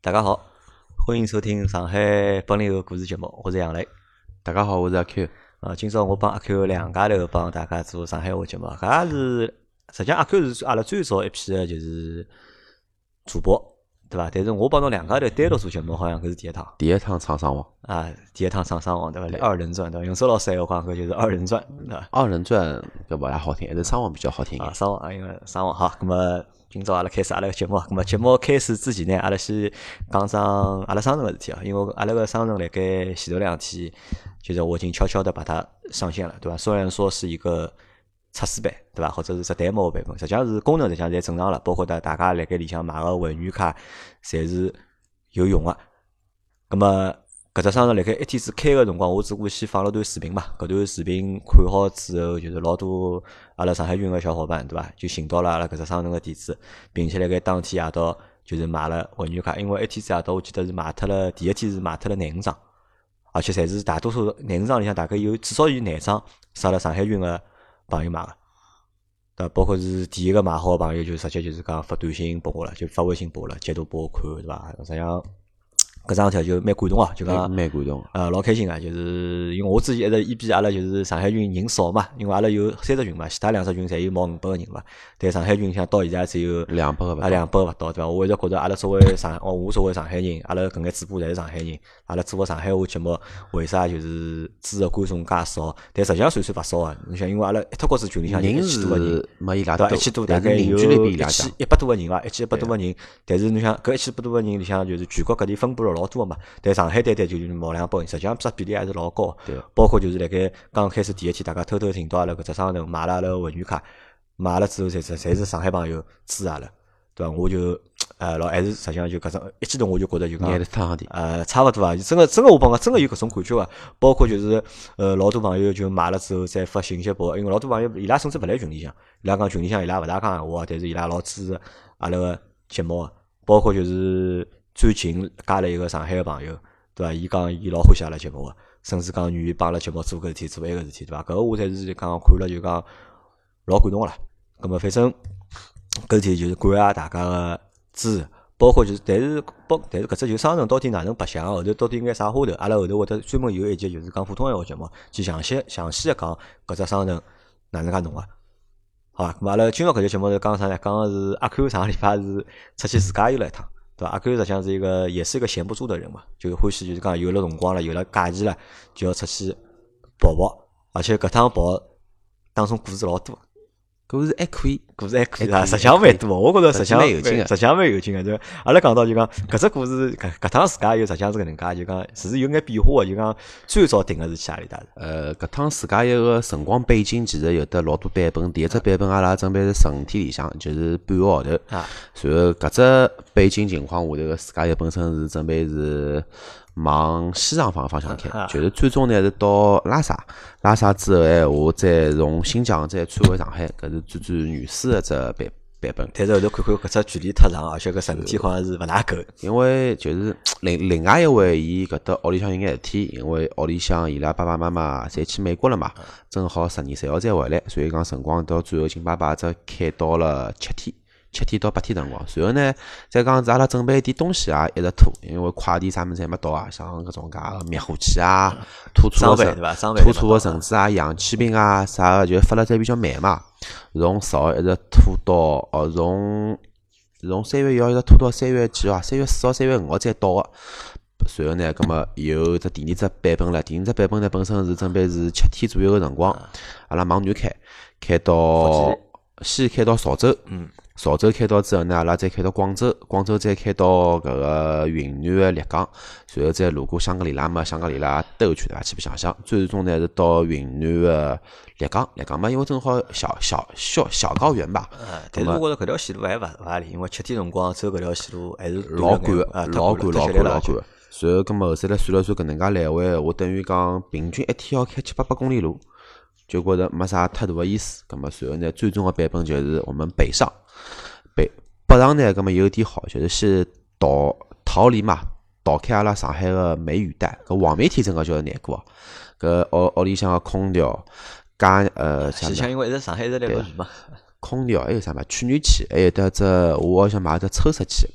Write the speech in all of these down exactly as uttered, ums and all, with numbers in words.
大家好，欢迎收听上海本领后故事节目，我是杨磊。 大家好，我是阿 Q。 啊，今朝我帮阿 Q 两家头帮大家做上海话节目，搿也是实际上阿 Q 是阿拉最早一批的就是主播，对伐？但是我帮侬两家头单独做节目，好像搿是第一趟。 第一趟唱双簧啊，第一趟唱双簧，对伐？二人转，对伐？用周老师闲话讲，搿就是二人转，对伐？ 二人转搿勿大好听，还是双簧比较好听啊，双簧，因为双簧好，咁么。今朝阿拉开始阿拉个节目，咁么节目开始之前呢，阿拉先讲讲阿拉商城个事体啊，因为阿拉个商城辣盖前头两天，就是我已经悄悄的把它上线了，对吧？虽然说是一个测试版，对吧？或者是只 demo 版本，实际上是功能实际上侪正常了，包括大大家辣盖里向买个会员卡，侪是有用个。咁么搿只商城辣盖一天子开个辰光，我只顾先放了段视频嘛。搿段视频看好之后，就是老多阿拉上海群个小伙伴，对伐？就寻到了阿拉搿只商城个地址，并且辣盖当天夜到就是买了会员卡。因为一天子夜到，我记得是卖脱了，第一天是卖脱了廿五张，而且侪是大多数廿五张里向大概有至少有廿张是阿拉上海群个朋友买个。对，包括是第一个买好个朋友，就直接就是讲发短信拨我了，就发微信拨我了，截图拨我看，对伐？实际上。搿桩事体就蛮感动啊，就讲蛮感动， 呃，老开心啊！就是因为我之前一直一比阿拉就是上海群人少嘛，因为阿拉有三只群嘛，其他两只群侪有毛五百个人嘛，但上海群像到现在只有两百个啊两百个勿到，对伐？我一直觉着阿拉作为上，哦，我作为上海人，阿拉搿眼主播侪是上海人，阿拉做个上海话节目，为啥就是支持观众介少？但实际上算算勿少啊！你想，因为阿拉一脱角子群里向一千多个人， 没伊拉多， 一千多大概有一千一百多个人伐，一千一百多个人。但是你想，搿一千一百多个人里向，就是全国各地分布了老多个嘛。但上海单单就是毛两百人，实际上这比例还是老高。 对， 包括就是辣盖刚开始第一天，大家偷偷听到阿拉搿只商城买了阿拉个会员卡，买了之后，侪是侪是上海朋友支持阿拉，对伐？我就呃老还是实际上就搿种一激动，我就觉着就讲呃差勿多啊，真个真个我帮讲真个有搿种感觉啊。包括就是呃老多朋友就买了之后再发信息拨，因为老多朋友伊拉甚至勿来群里向，伊拉讲群里向伊拉勿大讲闲话，但是伊拉老支持阿拉个节目啊。包括就是最近加了一个上海个朋友。对伐？伊讲伊老欢喜阿拉节目个，甚至讲愿意帮阿拉节目做搿事体，做埃个事体，对伐？搿个我才是讲看了就讲老感动个啦。葛末反正搿事体就是感谢大家个支持，包括就是，但是包但是搿只就商城到底哪能白相，后头到底应该啥花头，阿拉后头会得专门有一集就是讲普通闲话节目，去详细详细个讲搿只商城哪能介弄个。好伐？咁阿拉今朝搿集节目是讲啥呢？讲个是阿 Q 上个礼拜是出去自驾游了一趟。对吧？阿 Q 实际上是一个，也是一个闲不住的人嘛，就欢喜就是讲有了辰光了，有了假期了，就要出去跑跑，而且搿趟跑当中故事老多， 故事还可以， 故事还可以啊，实际上蛮多，我觉着实际上蛮有劲个， 实际上蛮有劲个。就阿拉讲到就讲搿只故事，搿搿趟自驾游实际上是搿能介，就讲是有眼变化个，就讲最早定个是去何里搭？ 呃，搿趟自驾游个辰光背景其实有得老多版本，第一只版本阿拉准备是十五天里向，就是半个号头。啊，然后搿只背景情况下头个自驾游本身是准备是往西藏方方向开，啊、就是最终呢是到拉萨，拉萨之后闲话再从新疆再穿回上海，搿是最最原始个只版版本。 但是后头看看搿只距离太长，而且搿十五天好像是勿大够。 因为就是另另外一位伊搿搭屋里向有眼事体，因为屋里向伊拉爸爸妈妈侪去美国了嘛，正好十二岁号再回来，所以讲辰光到最后金爸爸只开到了七天。七天到八天辰光，随后呢，再讲是阿拉准备一点东西啊，一直拖，因为快递啥物事侪没到啊，像搿种介灭火器啊、吐醋个绳、吐醋个绳子啊、氧气瓶啊啥个，就发了侪比较慢嘛。从十号一直拖到哦，从从三月一号一直拖到三月几号？三月四号、三月五号才到个。随后呢，葛末有只第二只版本了。第二只版本呢，本身是准备是七天左右个辰光，阿拉往南开，开到先开到韶州，嗯。韶州开到之后呢，阿拉再开到广州，广州再开到搿个云南个丽江，随后再路过香格里拉嘛，香格里拉兜圈对伐？去白相相，最终呢是到云南个丽江，丽江嘛，因为正好小小小小高原吧。 嗯，但是我觉着搿条线路还勿勿合理，因为七天辰光走搿条线路还是老赶个，老赶老赶老赶。随后，葛末后头来算了算搿能介来回，我等于讲平均一天要开七八百公里路，就觉着没啥太大个意思。葛末随后呢，最终个版本就是我们北上。北北上呢，葛末有点好，就是先逃逃离嘛，逃开阿拉上海个梅雨带。搿黄梅天真个叫难过，搿屋屋里向个空调加呃， 是像因为一直上海一直在落雨嘛， 空调还有啥嘛？取暖器，还有得只我好像买只抽湿器，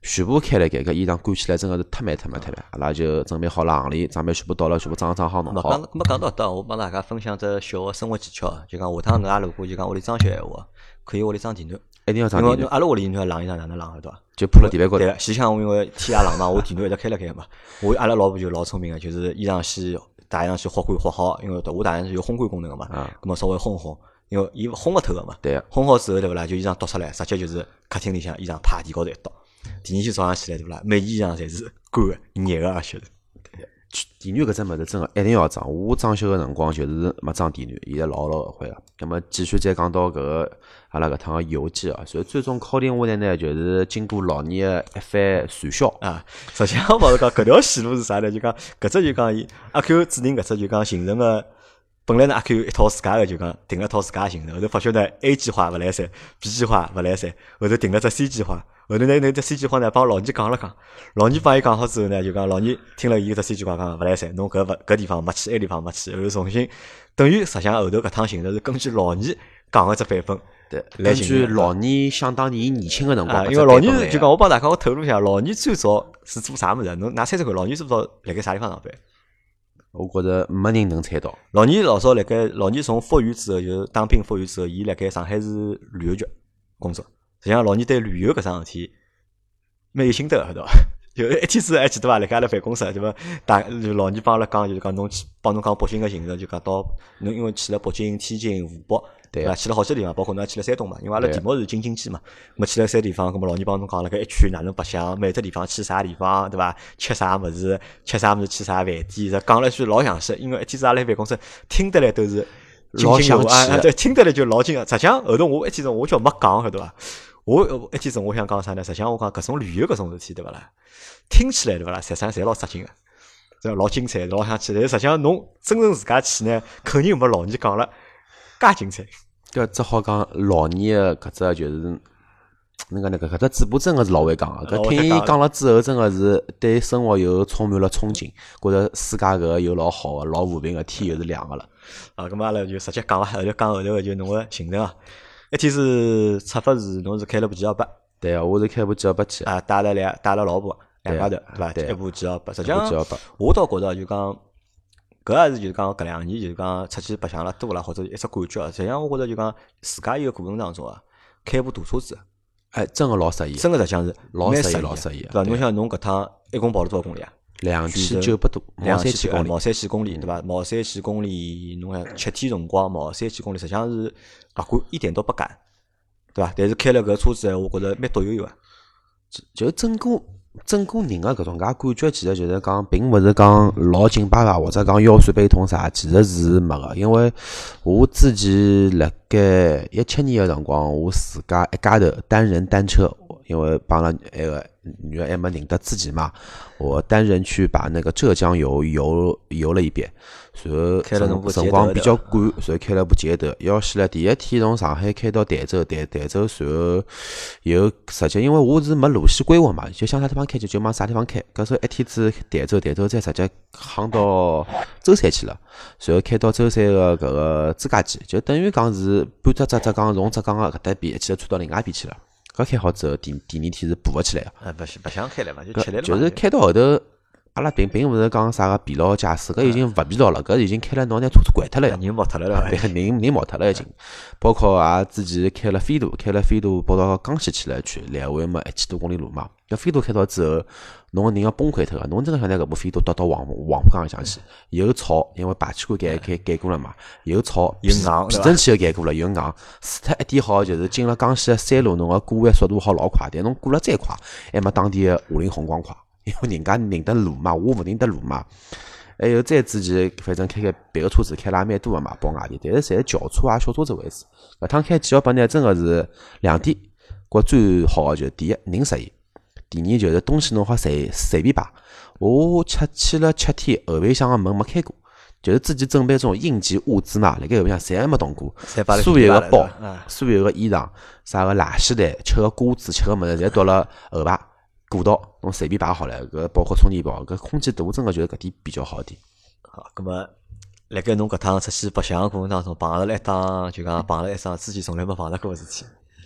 全部开了盖，搿衣裳赶起来真个是太慢太慢太慢。阿拉就准备好了行李，装备全部到了，全部装装好弄好。 讲没讲到搿搭，我帮大家分享只小个生活技巧，就讲下趟侬也如果就讲屋里装修闲话，可以屋里装地暖。 一定要装地暖。 阿拉屋里侬冷衣裳哪能冷个对伐？ 就铺了地板高头。 对，前腔因为天也冷嘛，我地暖一直开了开嘛。我阿拉老婆就老聪明个，就是衣裳先大上去烘干烘好，因为我大上是有烘干功能个嘛，咁么稍微烘烘，因为伊烘勿透个嘛。 对。 烘好之后对勿啦，就衣裳倒出来，直接就是客厅里向衣裳趴地高头一倒。第二天早上起来对勿啦，每件衣裳侪是干个、热个，而且是。 地暖搿只物事真个一定要装。我装修个辰光就是没装地暖，现在老老后悔了。那么继续再讲到搿个阿拉搿趟个游记啊，所以最终敲定下来呢，就是经过老年个一番传销啊。实际上勿是讲搿条线路是啥呢？就讲搿只就讲伊阿 Q 制定搿只就讲形成个。本来呢，阿 Q 一套自家个就讲定了套自家行程，后头发觉呢 A 计划勿来三 ，B 计划勿来三，后头定了只 C 计划，后头呢那只 C 计划呢帮老二讲了讲，老二帮伊讲好之后呢，就讲老二听了伊只 C 计划讲勿来三，侬搿勿搿地方没去，埃地方没去，后头重新等于实际上后头搿趟行程是根据老二讲个只版本， 对，根据老二想当年年轻个辰光， 因为老二就讲我帮大家我透露一下，老二最早是做啥物事？侬㑚猜猜看，老二最早辣盖啥地方上班？ 我觉着没人能猜到。 老二老早辣盖老二从复员之后，就当兵复员之后，伊辣盖上海市旅游局工作。实际上，老二对旅游搿桩事体蛮有心得个，对伐？就一天子还记得伐？辣盖阿拉办公室，对伐？大就老二帮阿拉讲，就是讲侬去帮侬讲北京个行程，就讲到侬因为去了北京、天津、湖北。对伐？去了好几个地方，包括侬去了山东嘛，因为阿拉题目是京津冀嘛，咾去了三地方，咾么老二帮侬讲了搿一圈哪能白相，每只地方去啥地方，对伐？吃啥物事，吃啥物事，去啥饭店，这讲了一句老详细，因为一天子阿拉办公室听得来都是老详细， 对，听得来就老精个。实际上后头我一天子我叫没讲，晓得伐？我一天子我想讲啥呢？实际上我讲搿种旅游搿种事体，对勿啦？听起来对勿啦？实际上侪老扎劲个，这老精彩，老想去。但实际上侬真正自家去呢，肯定没老二讲了介精彩。 搿只好讲老年个搿只就是那个那个搿只嘴巴真个是老会讲个，搿听伊讲了之后，真个是对生活又充满了憧憬，觉着世界搿又老好个，老和平个，天又是亮个了。 啊，咁阿拉就直接讲伐，后头讲后头个就侬个行程啊。一天是出发是侬是开了部 G L 八， 对啊，我是开部 G L 八去啊，带了两带了老婆两家头，对伐？ 对， 一部 G L 八，实际上我倒觉着就讲。搿也是就是讲搿两年就是讲出去白相了多了，或者一只感觉啊。实际上我觉着就讲自家一个过程当中啊，开部大车子， 哎，真个老适意， 真个实际上是老适意，老适意， 对伐？侬想侬搿趟一共跑了多少公里啊？ 两千九百多， 两千千公里， 毛三千公里，对伐？毛三千公里，侬看七天辰光，毛三千公里，实际上是勿赶，一点都不赶，对伐？但是开了搿车子，我觉着蛮独有有个， 就整个。整个人个搿种介感觉，其实就是讲，并勿是讲老紧巴巴，或者讲腰酸背痛啥，其实是没个。因为我之前辣盖一七年个辰光，我自家一家头单人单车，因为帮了那个女儿还没认得自己嘛，我单人去把那个浙江游游游了一遍，然后辰光比较赶，然后开了部捷德，要死了。第一天从上海开到台州，台台州，然后又实际因为我是没路线规划嘛，就想啥地方开就就往啥地方开。搿时候一天子台州，台州再直接夯到舟山去了，然后开到舟山个搿个朱家集，就等于讲是半只浙浙江从浙江个搿搭边一记头穿到另外一边去了。搿开好之后，第第二天是爬勿起来个。 啊，不是不想开了嘛，就吃力了。 就是开到后头，阿拉并并勿是讲啥个疲劳驾驶，搿已经勿疲劳了，搿已经开了，侬拿车子掼脱了， 人毛脱了了， 对，人人毛脱了已经。包括啊，之前开了飞度，开了飞度跑到江西去了去，来回嘛一千多公里路嘛。搿飞度开到之后，侬个人要崩溃脱个，侬真个想拿搿部飞度倒到黄黄浦江里向去，又吵，因为排气管改改改过了嘛，又吵， 又硬， 避震器又改过了，又硬。除脱一点好，就是进了江西个山路，侬个过弯速度好老快，但侬过了再快，还没当地个五菱宏光快。因为人家认得路嘛，我勿认得路嘛。还有再之前，反正开开别个车子开了也蛮多个嘛，跑外地，但是侪是轿车啊、小车子为主。搿趟开 G L 八呢，真个是两点。觉最好个就是第一人适意，第二就是东西侬好随随便摆。我出去了七天，后备箱个门没开过，就是自己准备这种应急物资嘛，辣盖后备箱侪还没动过。所有个包、所有个衣裳、啥个垃圾袋、吃个瓜子、吃个物事，侪到了后排。过道侬随便摆好了，搿包括充电宝，搿空间大，真个觉得搿点比较好点。 好，葛末辣盖侬搿趟出去白相个过程当中，碰着了一桩就讲碰着一桩之前从来没碰着过个事体。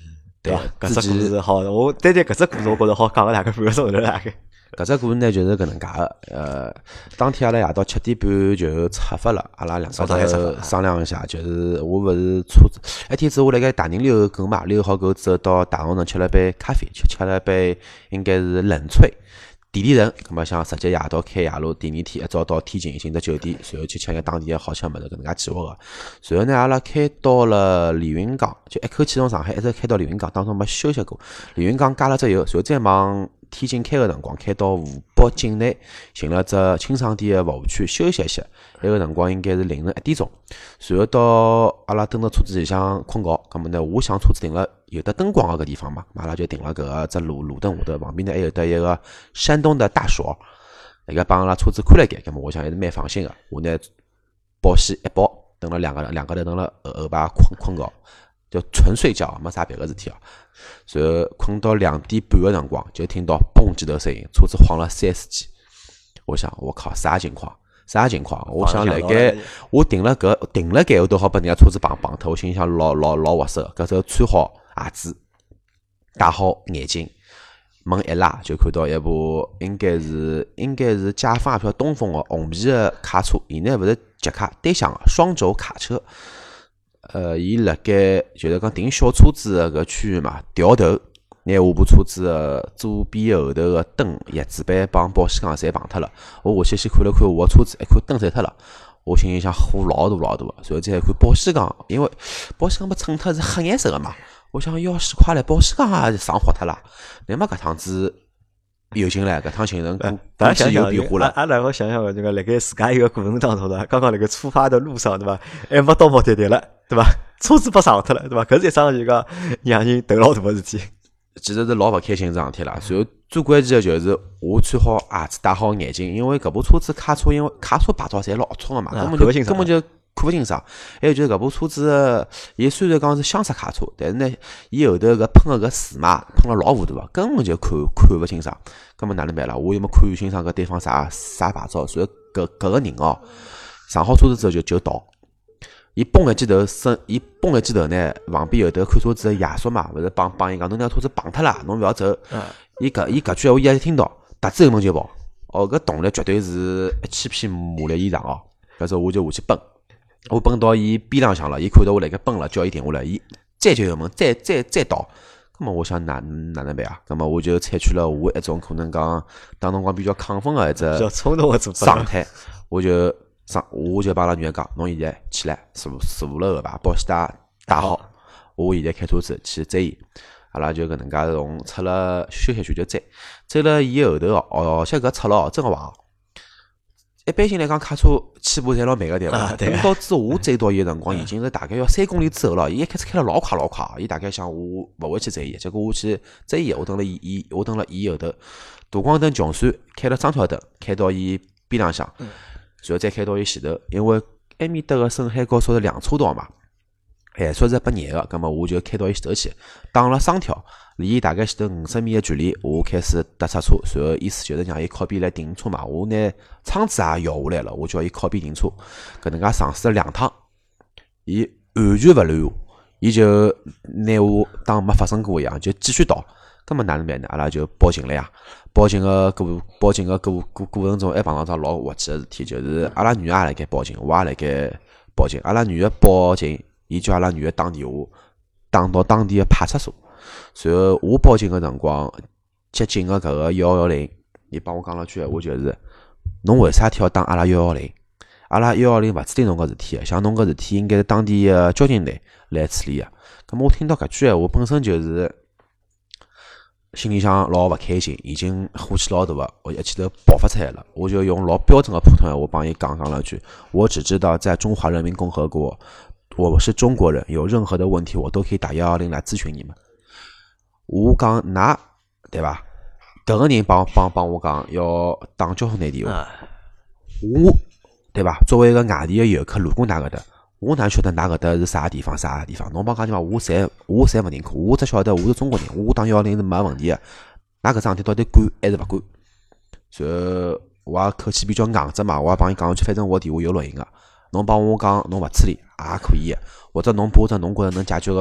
对伐？搿只故事好，我单单搿只故事，我觉着好讲个大概半个钟头大概。 搿只故事呢就是搿能介个，呃，当天阿拉夜到七点半就出发了，阿拉两家头商量一下，就是我勿是车子，一天子我辣盖大人遛狗嘛，遛好狗之后到大学城吃了杯咖啡，吃吃了杯应该是冷萃。点点人，咁么想直接夜到开夜路，第二天一早到天津寻只酒店，随后去吃眼当地个好吃物事，搿能介计划个。随后呢，阿拉开到了连云港，就一口气从上海一直开到连云港，当中没休息过。连云港加了只油，随后再往天津开个辰光，开到湖北境内，寻了只清爽点个服务区休息一歇。埃个辰光应该是凌晨一点钟，随后到阿拉蹲到车子里向困觉，咁么呢，我想车子停了有得灯光个地方嘛，阿拉就停了搿个只路路灯下头，旁边呢还有得一个山东的大锁，那个帮阿拉车子看了眼，咁么我想还是蛮放心个。我呢保险一包，等了两个两个头等了后后排困困觉，就纯睡觉，没啥别个事体啊。随后困到两点半个辰光，就听到嘣几头声音，车子晃了三四记。我想，我靠，啥情况？啥情况？我想辣盖我停了搿停了盖，我都好把人家车子碰碰脱。我心里想老老老滑手，搿时候穿好鞋子，戴好眼镜，门一拉就看到一部应该是应该是解放一票东风个红皮个卡车，伊呢勿是捷卡单厢个双轴卡车。呃，伊辣盖就是讲停小车子个搿区域嘛，调头。拿下部车子个左边后头个灯、叶子板帮保险杠侪碰脱了。我下去先看了看我个车子，一看灯散脱了。我心里想火老大老大个，随后再看保险杠，因为保险杠被蹭脱是黑颜色个嘛。我想要死快了，保险杠也上火脱了。乃末搿趟子有劲唻，搿趟行程估计有变化了。 阿拉我想想，这个辣盖自家一个过程当中的，刚刚辣盖出发的路上，对伐？还没到目的地了，对伐？车子被上脱了，对伐？搿是一桩就讲让人头老大个事体。 其实是老勿开心桩事体啦。然后最关键的就是我穿好鞋子，戴好眼镜，因为搿部车子卡车，因为卡车牌照侪老粗个嘛，根本就根本就看勿清爽。还有就是搿部车子，伊虽然讲是厢式卡车，但是呢，伊后头搿喷个搿水嘛，喷了老糊涂个，根本就看看勿清爽。根本哪能办啦？我又没看清爽搿对方啥啥牌照，所以搿搿个人哦，上好车子之后就就倒。伊蹦一记头，身伊蹦一记头呢，旁边有头看车子个爷叔嘛，勿是帮帮伊讲，侬拿车子碰脱了，侬勿要走。伊搿伊搿句闲话伊也听到，踏子后门就跑。哦，搿动力绝对是一千匹马力以上哦。搿时候我就下去奔，我奔到伊边浪向了，伊看到我辣盖奔了，叫伊停下来，伊再就后门，再再再倒。咁么我想哪哪能办啊？咁么我就采取了我一种可能讲当辰光比较亢奋个一只状态，我就。上我就帮阿拉女儿讲，侬现在起来坐坐了后排，保险带带好。我现在开车子去追伊，阿拉就搿能介从出了休息区就追，追了伊后头哦，而且搿出了哦真个坏。一般性来讲，卡车起步侪老慢个对伐？等到之我追到伊个辰光，已经是大概要三公里之后了。伊一开始开了老快老快，伊大概想我勿会去追伊，结果我去追伊，我等了伊伊，我等了伊后头，大光灯穷闪，开了双条灯，开到伊边浪向。然后再开到伊前头，因为埃面搭个沈海高速是两车道嘛，限速是八廿个，葛末我就开到伊前头去，打了双条，离伊大概前头五十米个距离，我开始踏刹车，然后意思就是让伊靠边来停车嘛，我拿窗子也摇下来了，我叫伊靠边停车，搿能介尝试了两趟，伊完全勿拦我，伊就拿我当没发生过一样，就继续倒。葛末哪能办呢？阿拉就报警了呀！报警个过报警个过过过程中，还碰到桩老滑稽个事体，就是阿拉女儿也辣盖报警，我也辣盖报警。阿拉女儿报警，伊叫阿拉女儿打电话打到当地个派出所。随后我报警个辰光，接警个搿个一一零，伊帮我讲了句闲话，就是侬为啥体要打阿拉一一零？阿拉一一零勿处理侬搿事体个，像侬搿事体应该是当地个交警队来处理个。咁么我听到搿句闲话，本身就是。心里向老勿开心，已经火气老大个，我一记头爆发出来了。我就用老标准的普通闲话帮伊讲讲了句：我只知道在中华人民共和国，我是中国人，有任何的问题我都可以打一一零来咨询你们。我讲㑚对伐？搿个人帮帮帮我讲要打交通队电话，我对伐？作为一个外地的游客路过㑚搿搭。我哪晓得㑚搿搭是啥地方啥地方？侬帮讲地方，我侪我侪勿认可。我只晓得我是中国人，我打一一零是没问题个。㑚搿桩事体到底管还是勿管？然后我也口气比较硬只嘛，我也帮伊讲句，反正我电话有录音个，侬帮我讲侬勿处理也可以个，或者侬把只侬觉着能解决个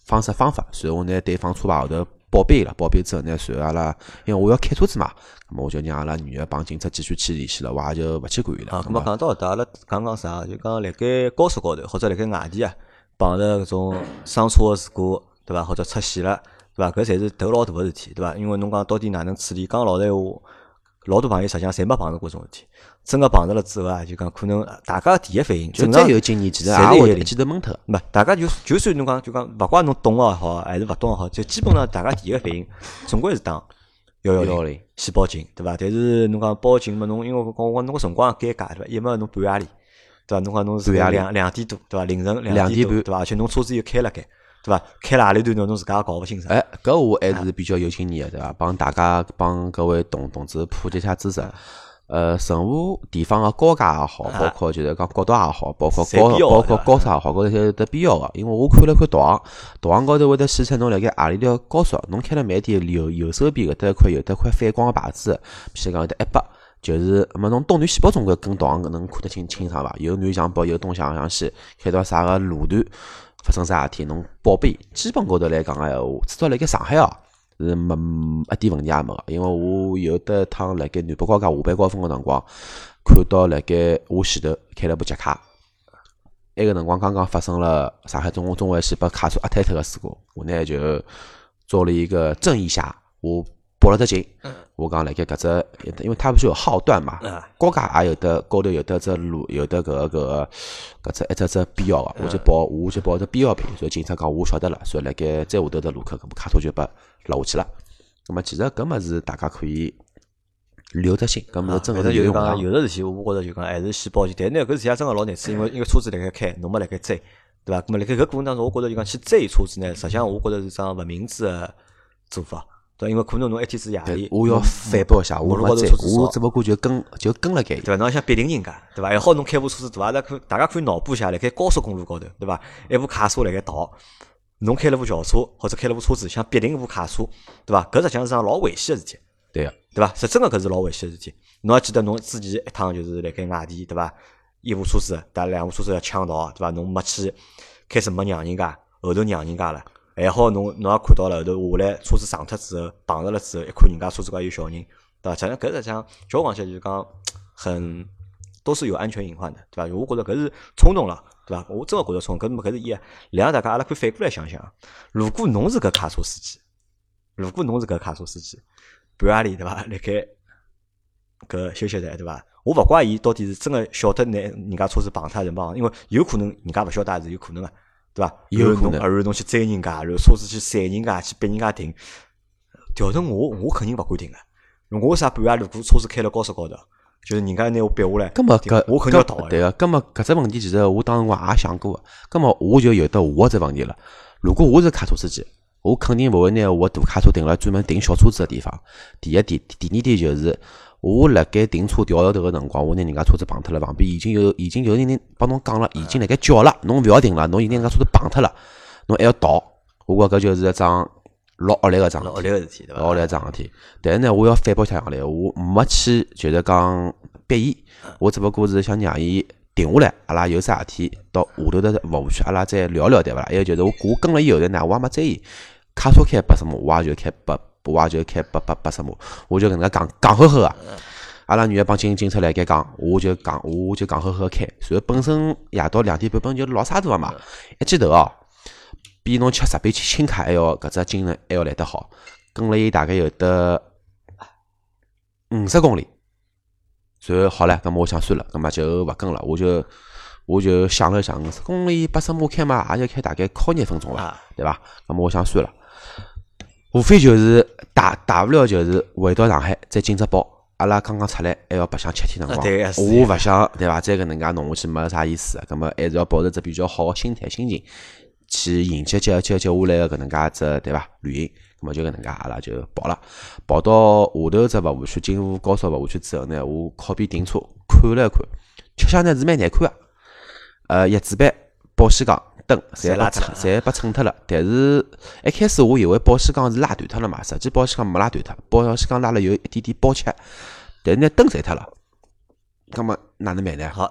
方式方法，随后我拿对方车牌号头报备了，报备之后呢，随后阿拉因为我要开车子嘛，咁么我就让阿拉女儿帮警察继续去联系了，我也就勿去管伊了。 啊，咁么讲到搿搭，阿拉讲讲啥？就讲辣盖高速高头或者辣盖外地啊，碰着搿种伤车个事故，对伐？或者出险了，对伐？搿侪是头老大个事体，对伐？因为侬讲到底哪能处理？讲老实闲话，老多朋友实际上侪没碰着过搿种事体。真个碰着了之后啊，就讲可能大家第一反应， 就再有经验，其实也会一记头懵脱。 没，大家就就算侬讲就讲，勿怪侬懂个好，还是勿懂个好，就基本上大家第一个反应，总归是打幺幺零先报警，对伐？但是侬讲报警嘛，侬因为讲我侬个辰光尴尬，对伐？一嘛侬半夜里，对伐？侬讲侬是两两点多，对伐？凌晨两点半，对伐？而且侬车子又开辣盖，对伐？开了何里段侬侬自家也搞勿清爽。 哎，搿我还是比较有经验个，对伐？帮大家帮各位同同志普及一下知识。呃，任何地方个高架也好，包括就是讲国道也好，包括高包括高速也好，搿些得必要个。因为我看了看导航，导航高头会得显出侬辣盖何里条高速，侬开了慢点，右右手边搿搭一块有得块反光个牌子，譬如讲有得一百，就是那么侬东南西北总归跟导航能看得清清爽伐？有南向北，有东向向西，开到啥个路段发生啥事体，侬报备。基本高头来讲个闲话，至少辣盖上海哦。是没一点问题也没个，因为我有得趟辣盖南北高架下班高峰个辰光，看到辣盖我前头开了部捷卡，埃个辰光刚刚发生了上海中中环线被卡车压坍脱个事故，我呢就做了一个正义侠，我报了只警，我讲辣盖搿只，因为它不是有号段嘛，高架也有得高头有得只路，有得搿个搿个搿只一只只编号个，我就报我就报只编号牌，所以警察讲我晓得了，所以辣盖再下头的路口搿部卡车就被拉下去了。那么其实搿物事大家可以留着心，搿物事真个是有用个。 有的事体我觉着就讲还是先报警，但是呢搿事体也真个老难处，因为一个车子辣盖开，侬没辣盖追，对伐？咾么辣盖搿过程当中，我觉着就讲去追车子呢，实际上我觉着是桩勿明智个做法。对，因为可能侬一天子夜里， 我要反驳一下，我没追，我只不过就跟就跟了该， 对伐？侬想逼定人家，对伐？还好侬开部车子，对伐？大家可大家可以脑补一下，辣盖高速公路高头，对伐？一部卡车辣盖逃，侬开了部轿车或者开了部车子，想逼定一部卡车，对伐？搿实际上是桩老危险个事体， 对个， 对伐？是真个搿是老危险个事体。侬还记得侬之前一趟就是辣盖外地，对伐？一部车子，但两部车子要抢逃，对伐？侬没去，开始没让人家，后头让人家了。还好侬侬也看到了，后头下来车子上脱之后，碰着了之后，一看人家车子高头有小人，对伐？实际上搿实际上叫我讲起来就是讲很都是有安全隐患的，对伐？我觉着搿是冲动了，对伐？我真个觉着冲动，搿搿是伊两大家阿拉可以反过来想想，如果侬是搿卡车司机，如果侬是搿卡车司机，半夜里对伐？辣盖搿休息站对伐？我勿怪伊到底是真个晓得拿人家车子碰脱还是没碰，因为有可能人家勿晓得也是有可能个。对伐？ 有可能， 然后侬去追人家，然后车子去闪人家，去逼人家停。调成我，我肯定勿敢停个。我为啥半夜如果车子开了高速高头，就是人家拿我逼下来， 搿么搿我肯定要逃个。 对个，搿么搿只问题其实我当辰光也想过个。搿么我就有得我只问题了。如果我是卡车司机，我肯定勿会拿我大卡车停辣专门停小车子个地方。第一点，第二点就是。我辣盖停车调头头个辰光，我拿人家车子碰脱了，旁边已经有已经有人帮侬讲了，已经辣盖叫了，侬勿要停了，侬已经人家车子碰脱了，侬还要逃，我觉搿就是一桩老恶劣个桩老恶劣个事体，对伐？ 老恶劣桩事体。但是呢，我要反驳一下讲来，我没去就是讲逼伊，我只不过是想让伊停下来，阿拉有啥事体到下头的服务区，阿拉再聊聊，对伐？还有就是我我跟了伊后头呢，我也没追伊，卡车开八十码，我也就开八。我也就开八八八十码，我就搿能介讲讲呵呵个。阿拉女儿帮警警察辣盖讲，我就讲我就讲呵呵开。然后本身夜到两点半本就老沙大个嘛，一记头哦，比侬吃十倍轻卡还要搿只精神还要来得好。跟了伊大概有得五十公里，然后好了，搿么我想算了，搿么就勿跟了，我就我就想了想，五十公里八十码开嘛，也就开大概靠廿分钟了，对伐？搿么我想算了。无非就是大大不了就是回到上海再今朝报，阿拉刚刚出来还要白相七天辰光，我勿想对伐？再搿能介弄下去没啥意思，葛末还是要保持只比较好个心态心情去迎接接接接下来个搿能介只对伐？旅行，葛末就搿能介阿拉就跑了，跑到下头只服务区金湖高速服务区之后呢，我靠边停车看了看，吃相呢是蛮难看个，呃，叶子板、保险杠。灯侪拉脱，侪被蹭脱了。但是一开始我以为保险杠是拉断脱了嘛，实际保险杠没拉断脱，保险杠拉了有一点点爆切，但是呢灯侪脱了。那么哪能办呢？ 好，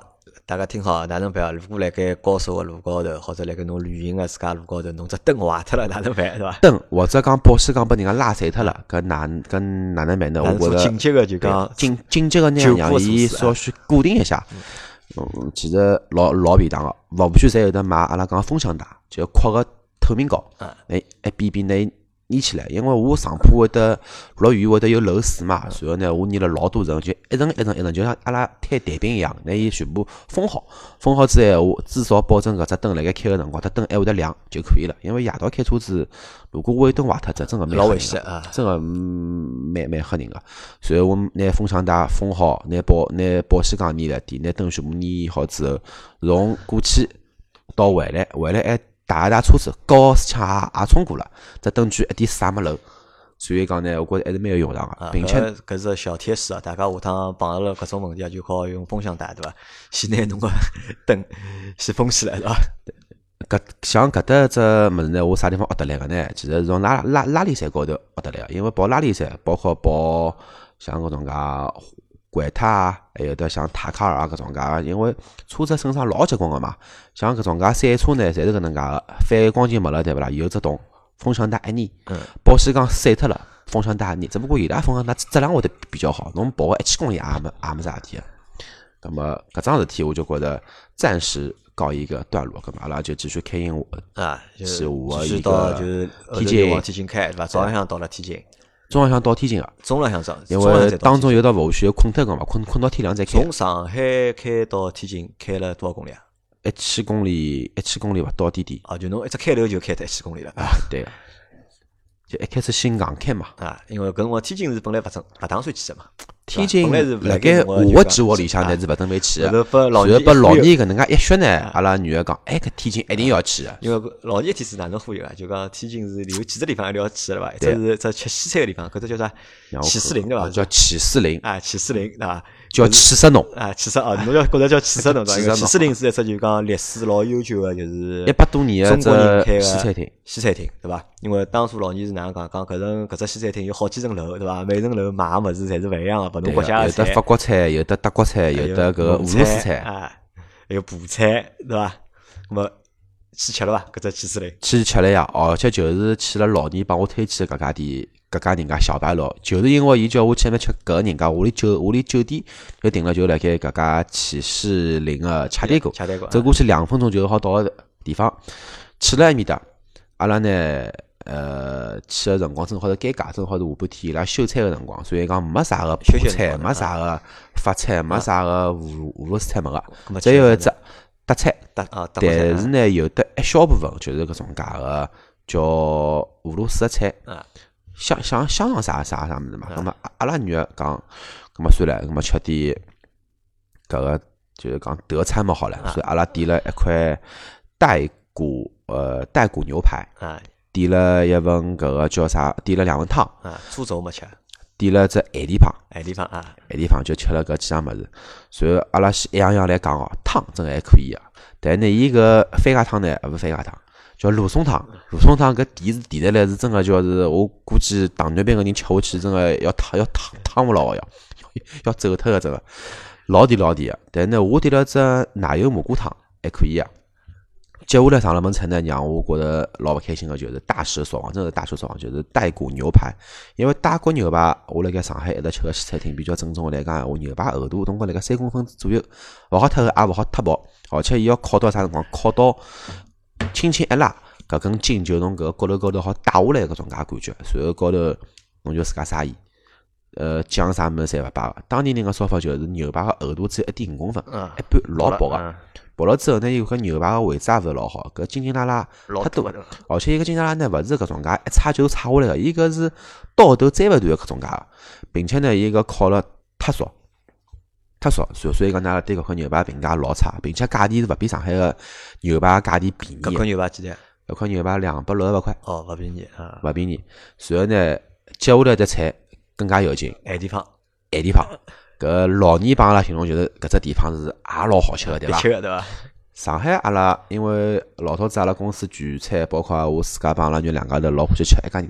大家听好，哪能办啊？如果辣盖高速个路高头，或者辣盖侬旅行个自家路高头，侬只灯坏脱了，哪能办？对伐？ 灯或者讲保险杠被人家拉碎脱了，搿哪搿哪能办呢？我觉着紧急个就讲紧紧急个那样让伊稍许固定一下。嗯，其实老老便当个，服务区侪有得卖阿拉讲风向带，就扩个透明胶，哎一边边拿粘起来。因为我上铺会得落雨会得有漏水嘛，然后呢我粘了老多层，就一层一层一层，就像阿拉摊蛋饼一样，拿伊全部封好。封好之后闲话，至少保证搿只灯辣盖开个辰光，它灯还会得亮就可以了。因为夜到开车子，如果尾灯坏脱，这真个蛮吓人个，真个蛮蛮吓人个。随后我拿风向带封好，拿保拿保险杠粘了底，拿灯全部粘好之后，从过去到回来，回来还打一打车子，高速枪也也冲过了，这灯具一点水也没漏。所以讲呢，我觉着还是蛮有用场个，并且搿是小贴士啊！大家下趟碰到了搿种问题啊，就靠用风向带，对伐？先拿侬个灯先封起来，对伐？ 搿像搿搭只物事呢，我啥地方学得来个呢？其实是从拉拉拉力赛高头学得来个，因为跑拉力赛，包括跑像搿种介环塔啊，还有得像塔卡尔啊搿种介，因为车子身上老结棍个嘛。像搿种介赛车呢，侪是搿能介个，反光镜没了对勿啦？有只洞。风向带一粘，保险杠碎脱了，风向带一粘，只不过伊拉风向带质量会得比较好，侬跑个一千公里也没也没啥事体个。那么搿桩事体我就觉得暂时告一个段落，咁阿拉就继续开营啊， 是我一个就是天津往天津开对伐？早浪向到了天津， 中浪向到天津个， 中浪向早， 因为当中有道服务区困脱个嘛，困困到天亮再开。 从上海开到天津开了多少公里啊？ 一千公里，一千公里勿到点点。 哦，就侬一只开头就开得一千公里了啊？对个，就一开始先硬开嘛。 啊，因为搿辰光天津是本来勿正勿打算去个嘛。 天津辣盖我个计划里向呢是勿准备去个，然后拨老年搿能介一说呢，阿拉女儿讲，哎，搿天津一定要去个。 因为老年一天是哪能忽悠啊？就讲天津是有几只地方一定要去个对伐？一只是只吃西餐个地方，搿只叫啥？起司林对伐？ 叫起司林啊，起司林对伐？ 叫气死侬啊！气死哦！侬要觉着叫气死侬，对伐？起司林是一只就讲历史老悠久个，就是一百多年中国人开个西餐厅， 西餐厅对伐？因为当初老年是哪能讲？讲搿层搿只西餐厅有好几层楼对伐？每层楼卖个物事侪是勿一样个，勿同国家个菜， 有的法国菜，有的德国菜，有的搿俄罗斯菜啊，还有葡菜对伐？那么去吃了伐？搿只起司林去吃了呀，而且就是去了老年帮我推荐搿家店。搿家人家小白楼，就是因为伊叫我去那边吃搿个人家，屋里酒屋里酒店就订了，就辣盖搿家起士林个茶店沟，走过去两分钟就好到个地方。去了埃面搭，阿拉呢，呃，去个辰光正好是尴尬，正好是下半天伊拉休餐个辰光，所以讲没啥个葡菜，没啥个法菜，没啥个俄俄罗斯菜没个，只有一只德菜，但是呢，有得一小部分就是搿种介个叫俄罗斯个菜。香香香肠啥啥啥物事嘛，咁么阿拉女儿讲，咁么算了，咁么吃点搿个就是讲德餐嘛好了，所以阿拉点了一块带骨呃带骨牛排，点了一份搿个叫啥，点了两份汤， 啊，猪肘没吃， 点了只海地胖， 海地胖啊， 海地胖就吃了搿几样物事，随后阿拉先一样样来讲哦，汤真个还可以啊，但呢伊搿番茄汤呢勿是番茄汤。叫罗宋汤，罗宋汤搿甜是甜得来是真个，就是我估计糖尿病个人吃下去真个要烫要烫烫勿牢个要要走脱个真个，老甜老甜个。但呢，我点了只奶油蘑菇汤还可以啊。接下来上了门菜呢，让我觉着老勿开心个就是大失所望，真是大失所望，就是带骨牛排。因为带骨牛排，我辣盖上海一直吃个西餐厅比较正宗个来讲，我牛排厚度总归辣盖三公分左右，勿好太厚也勿好太薄，而且伊要烤到啥辰光？烤到轻轻一拉，搿根筋就从搿个骨头高头好打下来搿种介感觉，随后高头侬就自家撒盐，呃酱啥物事侪勿摆个。当地人个说法就是牛排个厚度只有一点五公分， 嗯、 一般老薄个。薄了之后呢，伊搿牛排个位置也勿是老好，搿筋筋拉拉太多，而且伊个筋拉拉呢勿是搿种介一叉就叉下来个，伊搿是刀头摘勿断个搿种介个，并且呢伊搿烤了太熟。太少，所以讲，阿拉对搿块牛排评价老差，并且价钿是勿比上海个牛排价钿便宜。 搿块牛排几钿？ 搿块牛排两百六十八块。 哦，勿便宜啊， 勿便宜。随后呢，接下来的菜更加有劲。 海地胖， 海地胖，搿老年帮阿拉形容就是搿只地方是也老好吃个，对伐？ 吃个对伐？ 上海阿拉因为老早子阿拉公司聚餐，包括我自家帮阿拉女两家头老欢喜吃一家人家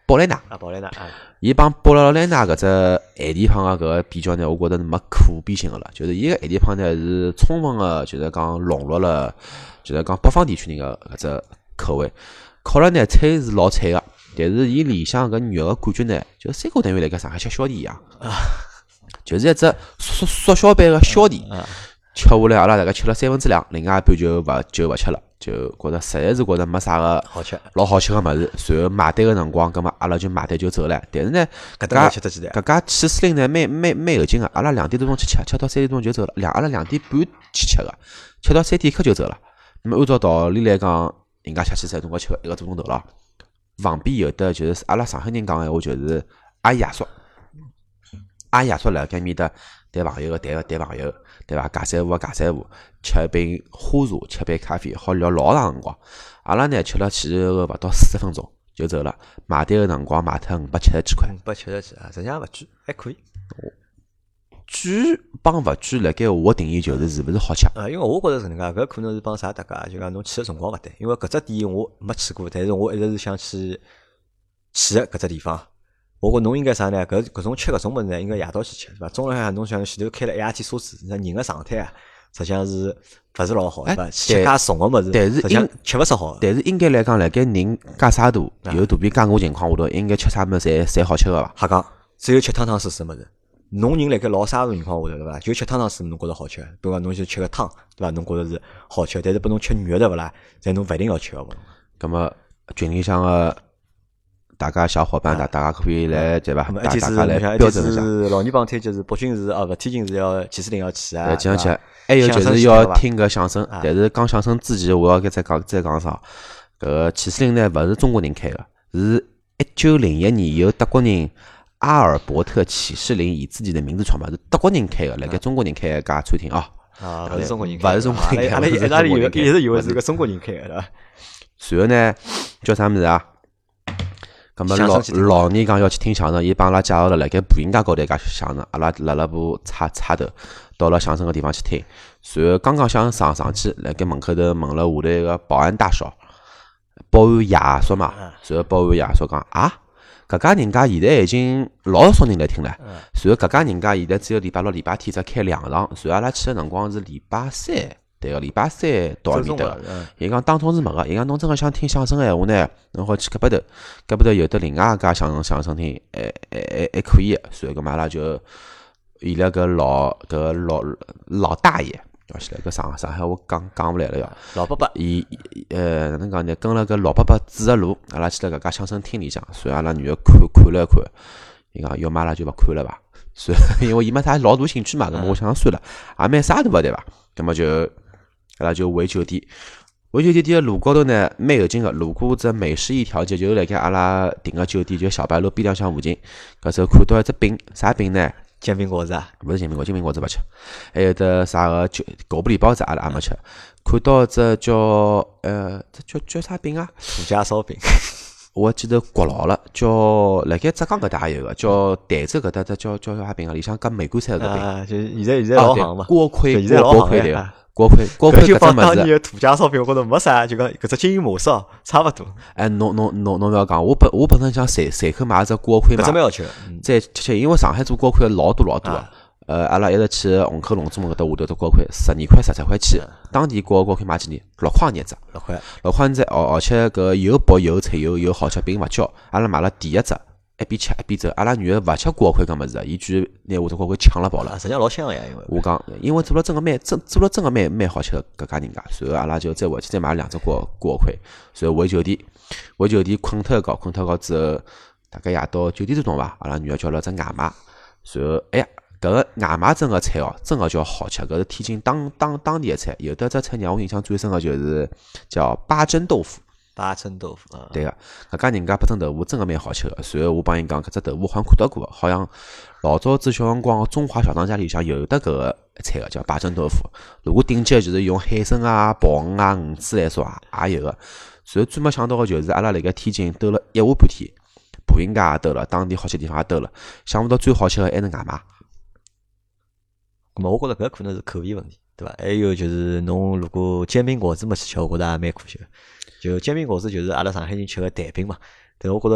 宝莱纳啊，宝莱纳啊， 伊帮宝莱纳搿只咸甜汤个搿个比较呢，我觉着是没可比性个了。就是伊个咸甜汤呢是充分个，就是讲融入了，就是讲北方地区人个搿只口味。烤了呢，脆是老脆个，但是伊里向搿肉个感觉呢，就三哥等于辣盖上海吃小甜一样，就是一只缩缩小版个小甜。吃下来，阿拉大概吃了三分之两，另外一半就勿就勿吃了，就觉着实在是觉着没啥个好吃， 老好吃个物事。随后买单个辰光，葛末阿拉就买单就走了。但是呢，搿家吃得几搿家起司令呢，蛮蛮蛮有劲个。阿拉两点多钟去吃，吃到三点钟就走了。两阿拉两点半去吃个，吃到三点刻就走了。那么按照道理来讲，人家吃起司总归吃一个多钟头了。旁边有的就是阿拉上海人讲闲话，就是阿姨爷叔，阿姨爷叔辣盖面搭谈朋友个谈个谈朋友。对伐？尬三胡个尬三胡，吃一杯花茶，吃杯咖啡，好聊老长辰光。阿拉呢吃了前后勿到四十分钟就走了，买单个辰光买脱五百七十几块。 五百七十几啊，实际上勿贵，还可以。 贵帮勿贵，辣盖我个定义就是是勿是好吃。 呃，因为我觉着是能介，搿可能是帮啥大家，就讲侬去个辰光勿对。因为搿只店我没去过，但是我一直是想去去个搿只地方。我觉侬应该啥呢？搿搿种吃搿种物事呢，应该夜到去吃，对伐？中浪向侬像前头开了一夜天沙子，那人个状态啊，实际上是勿是老好，对伐？吃介重个物事， 但是实际上吃勿是好。 但是应该来讲，辣盖人介啥大，有肚皮介饿情况下头，应该吃啥物事侪侪好吃个伐？ 瞎讲，只有吃汤汤水水物事。侬人辣盖老沙大情况下头，对伐？就吃汤汤水侬觉着好吃，比如讲侬就吃个汤，对伐？侬觉着是好吃，但是拨侬吃肉对勿啦？但侬勿一定要吃个。 葛末群里向个。大家小伙伴，大大家可以来对伐？大家来标准一下。 老年帮推荐是北京市啊，勿天津市要七四零要去啊。 这样去，还有就是要听个相声。但是讲相声之前，我要再讲再讲啥？搿个七四零呢，勿是中国人开个，是一九零一年由德国人阿尔伯特启士林以自己的名字创办，是德国人开个，辣盖中国人开个家餐厅啊。 啊，勿是中国人， 勿是中国人开， 阿拉一直以为一直以为是个中国人开个，对伐？ 随后呢，叫啥物事啊？咁么老老年讲要去听相声，伊帮阿拉介绍了辣盖步行街高头一家相声，阿拉辣辣部叉叉头到了相声个地方去听。随后刚刚想上上去，辣盖门口头问了下头一个保安大嫂，保安爷叔嘛。随后保安爷叔讲啊，搿家人家现在已经老少人来听了。随后搿家人家现在只有礼拜六、礼拜天只开两场，随后阿拉去个辰光是礼拜三。对个，礼拜三到埃面搭。伊讲当中是没个，伊讲侬真个想听相声个闲话呢，侬好去搿边头，搿边头有得另外一家相声相声厅，还还还还可以个。所以搿嘛阿拉就伊拉搿老搿老老大爷，要是来搿上上海话讲讲勿来了要。 老伯伯， 伊呃哪能讲呢？跟了搿老伯伯指个路，阿拉去了搿家相声厅里向，所以阿拉女儿看看了一看，伊讲要么阿拉就勿看了伐？所以因为伊没啥老大兴趣嘛，搿么我想算了，也蛮傻大个对伐？搿么就。阿拉就回酒店，回酒店的路高头呢，蛮有劲个。路过只美食一条街，就辣盖阿拉订个酒店，就小白楼边浪向附近。搿时候看到一只饼，啥饼呢？ 煎饼果子啊？ 勿是煎饼果，煎饼果子勿吃。还有得啥个就狗不理包子，阿拉也没吃。看到只叫呃，这叫叫啥饼啊？ 土家烧饼。 我记得国老了，叫辣盖浙江搿搭也有个，叫傣州搿搭只叫叫啥饼啊？里向夹梅干菜个饼。 啊，就现在现在老行嘛。 锅盔， 现在老行对个。锅盔，锅盔就帮当年年土家烧饼，我觉着没啥，就讲搿只金马烧差勿多。 哎，侬侬侬侬勿要讲，我本我本身想随随口买只锅盔嘛， 搿只蛮好吃。 再吃吃，因为上海做锅盔老多老多个。呃，阿拉一直去虹口龙珠门搿搭下头做锅盔，十二块十三块钱。当地锅锅盔买几钿？六块钿一只。 六块。 六块钿只，而而且搿又薄又脆又又好吃，并勿焦。阿拉买了第一只。一边吃一边走，阿拉女儿勿吃锅盔搿物事，伊居然拿我只锅盔抢了跑了。 实际上老香个呀，因为我讲，因为做了真个蛮真做了真个蛮蛮好吃个搿家人家，随后阿拉就再回去再买了两只锅锅盔，随后回酒店，回酒店困脱一觉，困脱一觉之后，大概夜到九点多钟伐，阿拉女儿叫了只外卖，随后哎呀，搿个外卖真个菜哦，真个叫好吃，搿是天津当当当地个菜，有得只菜让我印象最深个就是叫八珍豆腐。 八珍豆腐啊， 对个，搿家人家八珍豆腐真个蛮好吃个。随后我帮伊讲，搿只豆腐好像看到过，好像老早子小辰光中华小当家里向有得搿个菜个，叫八珍豆腐。如果顶级就是用海参啊、鲍鱼啊、鱼子来说也也有个。随后最没想到个就是阿拉辣盖天津兜了一下半天，步行街也兜了，当地好些地方也兜了，想勿到最好吃个还是外卖。 咁么，我觉着搿可能是口味问题，对伐？还有就是侬如果煎饼果子没去吃，我觉着也蛮可惜个。就煎饼果子就是阿拉上海人吃个蛋饼嘛，但是我觉着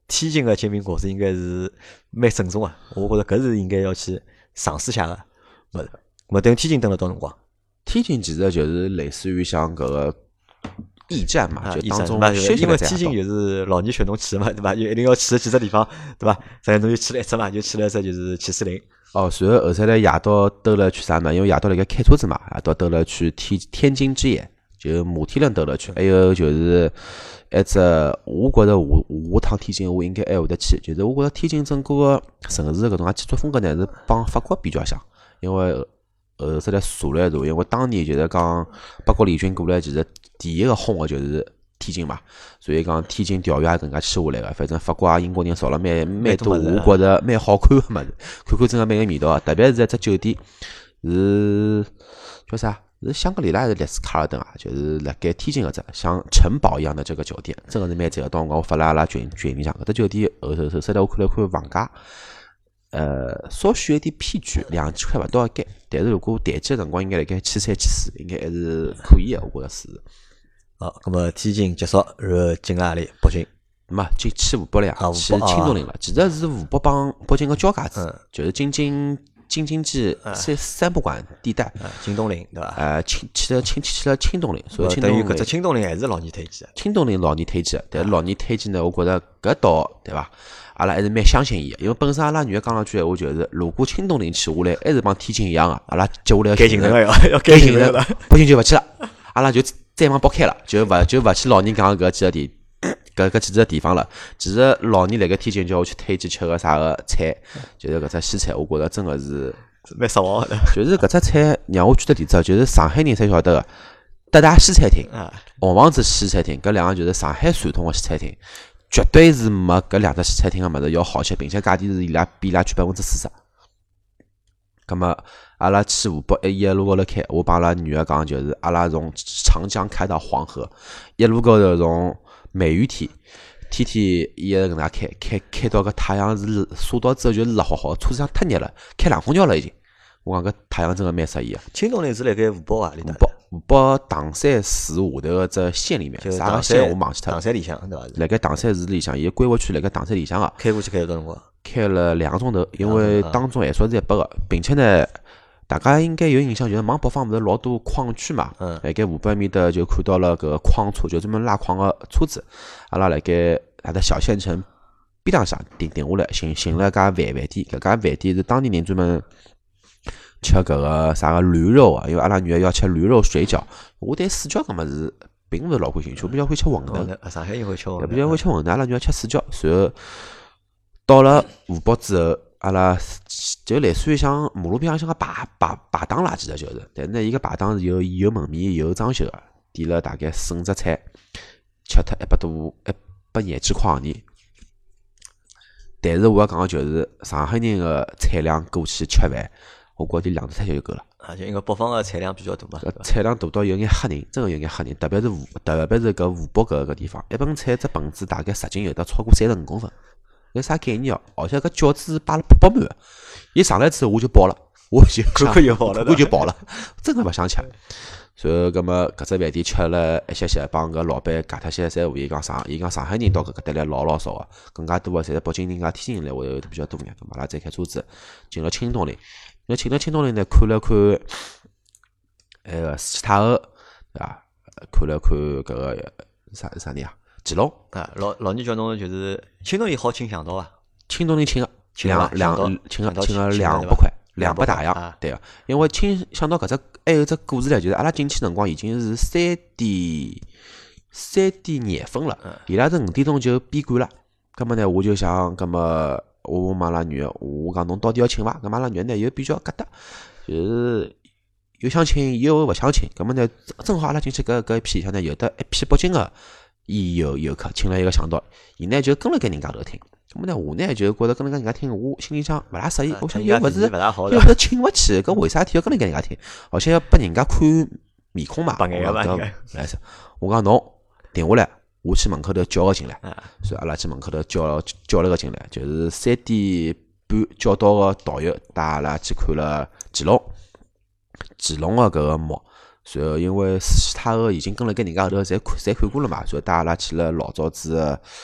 天津个煎饼果子应该是蛮正宗啊，我觉着搿是应该要去尝试下个物事。咾等天津等了多辰光？ 天津其实就是类似于像搿个驿站嘛，就当中休息。因为天津就是老年血统去嘛，对伐？就一定要去几只地方，对伐？所以侬就去了一只嘛，就去了一只就是七四零。 哦，随后后头来夜到兜了去啥嘛？因为夜到辣盖开车子嘛，夜到兜了去天天津之眼，就摩天轮兜了去。还有就是一只，我觉着下下趟天津我应该还会得去。就是我觉着天津整个个城市搿种建筑风格呢是帮法国比较像，因为后头来查了一查，因为当年就是讲八国联军过来，其实第一个轰个就是天津嘛，所以讲天津钓鱼也更加吃下来个。反正法国啊、英国人造了蛮蛮多，我觉着蛮好看个物事，看看真个蛮有味道。特别是一只酒店是叫啥？是香格里拉还是丽思卡尔顿啊？就是辣盖天津搿只像城堡一样的这个酒店，真个是蛮赞个。到辰光我发了阿拉群群里向，搿只酒店后头首先来我看了看房价。呃，稍许有点偏贵，两千块勿到一间。但是如果淡季个辰光，应该辣盖千三千四，应该还是可以个。我觉着是。 好，咁么天津结束，然后进了哪里？北京。 没，进去湖北了呀，去青东陵了。其实是湖北帮北京个交界处，就是京津京津冀三三不管地带。 京东陵对伐？ 呃，去去了青去了青东陵，所以青东陵等于搿只青东陵还是老年推荐。 青东陵老年推荐，但是老年推荐呢，我觉着搿岛对伐？阿拉还是蛮相信伊个，因为本身阿拉女儿讲了句闲话，就是如果青东陵去下来还是帮天津一样个，阿拉接下来改行程了要要改行程了， 北京就勿去了，阿拉就再往北开了，就勿就勿去老年讲搿几个地搿搿几个地方了。其实老年辣盖天津叫我去推荐吃个啥个菜，就是搿只西菜，我觉着真个是蛮失望的。 就是搿只菜让我举个例子，就是上海人侪晓得个德大西餐厅、红房子西餐厅，搿两个就是上海传统个西餐厅。绝对是没搿两只西餐厅个物事要好吃，并且价钿是伊拉比伊拉贵百分之四十。葛末阿拉去湖北一路高头开，我帮阿拉女儿讲，就是阿拉从长江开到黄河，一路高头从梅雨天，天天一直搿能开，开开到搿太阳是晒到之后就热好好，车子上太热了，开冷空调了已经。我讲搿太阳真个蛮适宜个。 青东陵是辣盖湖北啊？里湖北湖北唐山市下头个只县里面，啥个县我忘记脱了。 唐山里向对伐？ 辣盖唐山市里向，伊个规划区辣盖唐山里向个。 开过去开了多辰光？ 开了两个钟头，因为当中限速是一百个，并且呢，大家应该有印象，就是往北方勿是老多矿区嘛，辣盖湖北面搭就看到了搿矿车，就专门拉矿个车子，阿拉辣盖阿搭小县城边浪向停停下来，寻寻了家饭饭店，搿家饭店是当地人专门吃搿个啥个驴肉啊，因为阿拉女儿要吃驴肉水饺，我对水饺搿么子并勿是老感兴趣，我比较会吃馄饨。 上海人会吃馄饨， 比较会吃馄饨，阿拉女儿吃水饺，随后到了湖北之后，阿拉就类似于像马路边浪向个排排排档啦，其实就是，但是呢，伊个排档是有有门面有装修个，点了大概四五只菜，吃脱一百多一百廿几块行钿。但是我要讲个就是，上海人个产量过去吃饭。我觉着两只菜就够了， 啊，就因为北方个产量比较大嘛， 产量大到有眼吓人，真个有眼吓人。特别是湖，特别是搿湖北搿个地方，一盆菜只盆子大概直径有得超过三十五公分，搿啥概念哦？而且搿饺子是摆了饱饱满个，伊上来之后我就饱了，我就看看就饱了， 我就饱了，真个勿想吃。然后搿么搿只饭店吃了一歇歇，帮搿老板讲脱些三话，伊讲上，伊讲上海人到搿搭来老老少个，更加多个侪是北京人家天津人来会得比较多眼。搿么阿拉再开车子进了青东陵。那进了青东陵呢，看了看，那个慈禧太后，对伐？看了看搿个啥啥人啊？乾隆啊，老老年叫侬就是青东陵好请向导伐？ 青东陵请个两两请个请个两百块，两百大洋，对个。因为请向导搿只还有只故事唻，就是阿拉进去辰光已经是三点三点廿分了，伊拉是五点钟就闭馆了。葛末呢，我就想，葛末。我问阿拉女儿，我讲侬到底要请伐？咁阿拉女儿呢又比较疙瘩，就是又想请又勿想请。咁么呢，正好阿拉进去搿搿一批里向呢，有得一批北京个游游客，请了一个向导，伊呢就跟了搿人家头听。咁么呢，我呢就觉着跟了搿人家听，我心里想勿大适意。我想又勿是又勿是请勿起，搿为啥体要跟了搿人家听？而且要拨人家看面孔嘛。 白眼吧，应该。 我讲侬停下来。我去门口头叫个进来，所以阿拉去门口头叫叫了个进来，就是三点半叫到个导游带阿拉去看了乾隆，乾隆个搿个墓。随后因为慈禧太后已经跟了搿人家后头侪看侪看过了嘛，所以带阿拉去了老早子个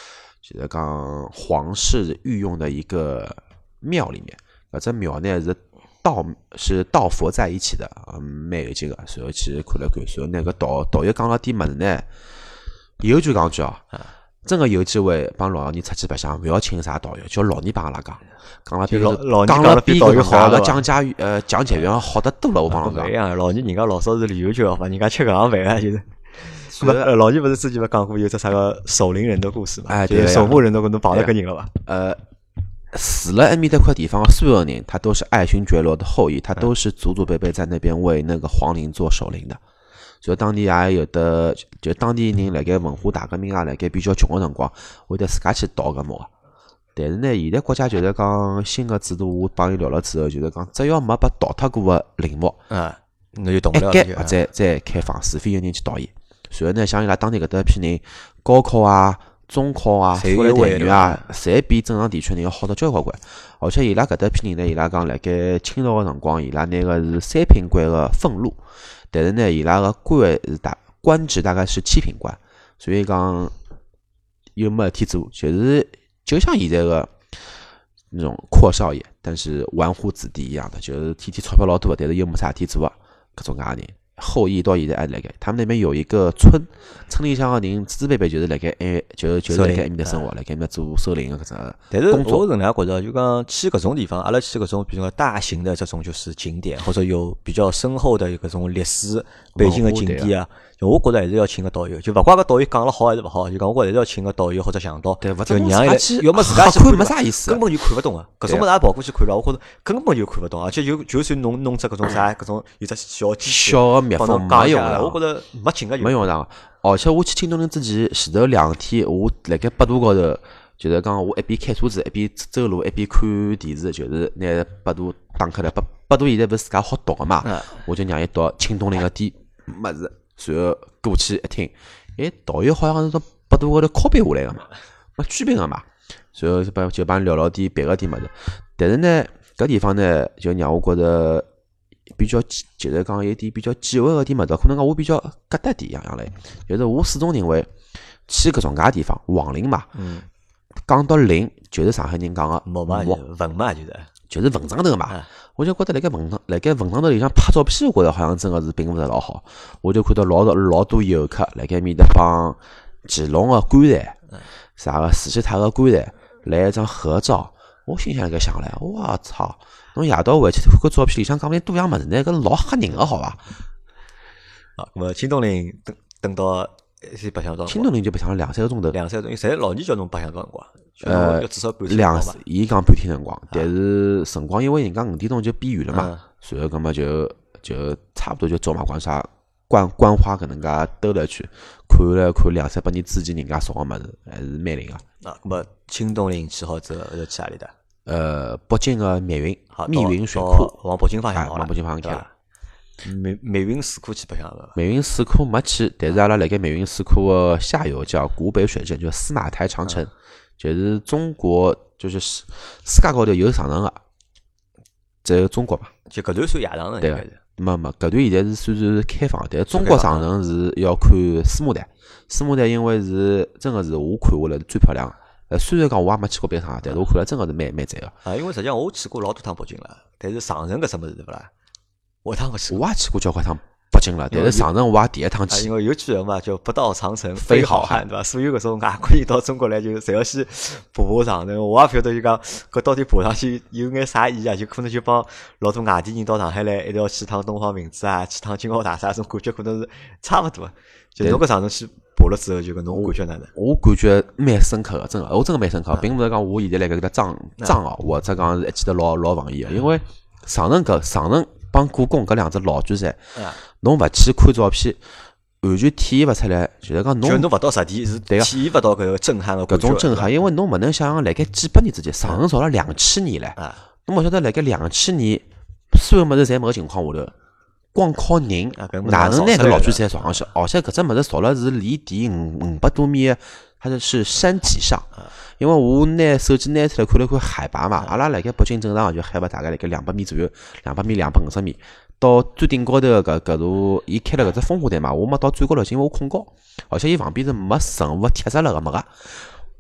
就是讲皇室御用的一个庙里面，搿只庙呢是道是道佛在一起的，啊，蛮有劲个。随后去看了看，随后那个导导游讲了点物事呢，有句讲句哦，真个有机会帮老年出去白相，勿要请啥导游，叫老年帮阿拉讲，讲了比讲了比导游好个讲解呃讲解员好得多了，我帮侬讲。 勿一样，老年人家老早是旅游局哦，人家吃搿行饭啊，就是。不，老年不是之前勿讲过有只啥个守灵人的故事嘛？ 哎， 就是守墓人都侬碰到搿人了伐？ 呃。死了埃面搭块地方，所有人他都是爱新觉罗的后裔，他都是祖祖辈辈在那边为那个皇陵做守灵的。所以当地也有的，就当地人辣盖文化大革命啊，辣盖比较穷个辰光，会得自家去盗搿墓个。但是呢，现在国家就是讲新个制度，我帮伊聊了之后，就是讲只要没被盗脱过个陵墓， 啊，那就动不了。 一概勿再再开放，除非有人去盗伊。随后呢，像伊拉当地搿搭一批人，高考啊。中考啊，福利待遇啊，侪比正常地区人要好得交关关。而且伊拉搿搭批人呢，伊拉讲辣盖清朝个辰光，伊拉拿个是三品官个俸禄，但是呢，伊拉个官是大官职大概是七品官，所以讲又没事体做，就是就像现在个那种阔少爷，但是纨绔子弟一样的，就是天天钞票老多，但是又没啥事体做个搿种介人。后裔到现在还辣盖，他们那边有一个村，村里向个人祖祖辈辈就是辣盖哎，就就是辣盖埃面搭生活，辣盖埃面搭做守灵个搿种。 但是我是能介觉着，就讲去搿种地方，阿拉去搿种比如说大型的这种就是景点，或者有比较深厚的搿种历史背景的景点啊，就我觉着还是要请个导游，就勿怪搿导游讲了好还是勿好，就讲我觉着还是要请个导游或者向导， 对， 就让伊来，要么自家去看没啥意思， 根本就看勿懂个。搿种物事也跑过去看了，我觉着根本就看勿懂，而且就就算弄弄只搿种啥搿种有只小机器， 小个蜜蜂没用我觉着没劲个， 没用上。而且我去青东陵之前，前头两天我辣盖百度高头，就是讲我一边开车子，一边走路，一边看电视，就是拿百度打开来。百百度现在勿是自家好读个嘛，我就让伊读青东陵个点物事，随后过去一听，哎，导游好像是从百度高头 copy 下来个嘛，没区别个嘛。随后就帮就帮聊聊点别个点物事，但是呢，搿地方呢，就让我觉着。比较就是讲有点比较忌讳个点物事，可能讲我比较疙瘩点样样嘞。就是我始终认为去搿种介地方，皇陵嘛，讲、嗯、到陵就是上海人讲个墓嘛，坟嘛，就是就是坟上头嘛。我就觉得辣盖坟上，辣盖坟上头里向拍照片，我觉着好像真个是并勿是老好。我就看到老多老多游客辣盖面搭帮乾隆个棺材，啥个慈禧太后棺材来一张合照。我心想辣盖想唻，我操！侬夜到回去看看照片里向讲不定多样物事呢，搿老吓人个好伐？ 啊，那么青东陵等等到是白相多少？ 青东陵就白相了两三个钟头， 两三个钟头，侪老年叫侬白相多少辰光？ 呃， 要至少半天两，伊讲半天辰光，但是辰光因为人家五点钟就闭园了嘛，随后搿么就就差不多就走马观花观观花搿能介兜了一圈，看了看两三百年之前人家送个物事，还是蛮灵个。 啊，那么青东陵去好之后要去哪里的？ 呃，北京个密云，密云水库往北京方向， 往北京方向开了。 密密云水库去白相了。 密云水库没去，但是阿拉辣盖密云水库个下游叫古北水镇，就司马台长城，就是中国就是世界高头有长城个，只有中国嘛。 就搿段算夜长城， 对个。没没，搿段现在是算是开放，但是中国长城是要看思慕台。思慕台因为是真个是我看下来是最漂亮个。呃，虽然讲我也没去过北上，但是我看了真个是蛮蛮赞个。 啊，因为实际上我去过老多趟北京了，但是长城搿什么事对勿啦？我一趟没去过。 我也去过交关趟北京了，但是长城我也第一趟去。 啊、因为有句人嘛，叫不到长城非好汉，对伐？所有搿种外国人到中国来就侪要去爬爬长城。我也勿晓得就讲搿到底爬上去有眼啥意义啊？就可能就帮老多外地人到上海来，一定要去趟东方明珠啊，去趟金鳌大厦，种感觉可能是差勿多。就侬搿长城去爬了之后，就搿侬感觉哪能？ 我感觉蛮深刻个，真个，我真个蛮深刻，并勿是讲我现在辣盖搿搭装装哦，或者讲是一记头老老文艺个，因为长城搿长城帮故宫搿两只老巨山，侬勿去看照片，完全体验勿出来，就是讲侬就侬勿到实地是体验勿到搿个震撼个搿种震撼，因为侬勿能想象辣盖几百年之前，长城造了两千年唻，侬勿晓得辣盖两千年所有物事侪没个情况下头。光靠人，哪能拿搿老巨山造上去？而且搿只物事造了是离地五五百多米，它是山脊上。因为我拿手机拿出来看了看海拔嘛，阿拉辣盖北京正常就海拔大概辣盖两百米左右，两百米、两百五十米。到最顶高头搿搿度，伊开了搿只烽火台嘛，我没到最高头，因为我恐高，而且伊旁边是没任何铁栅栏个没个。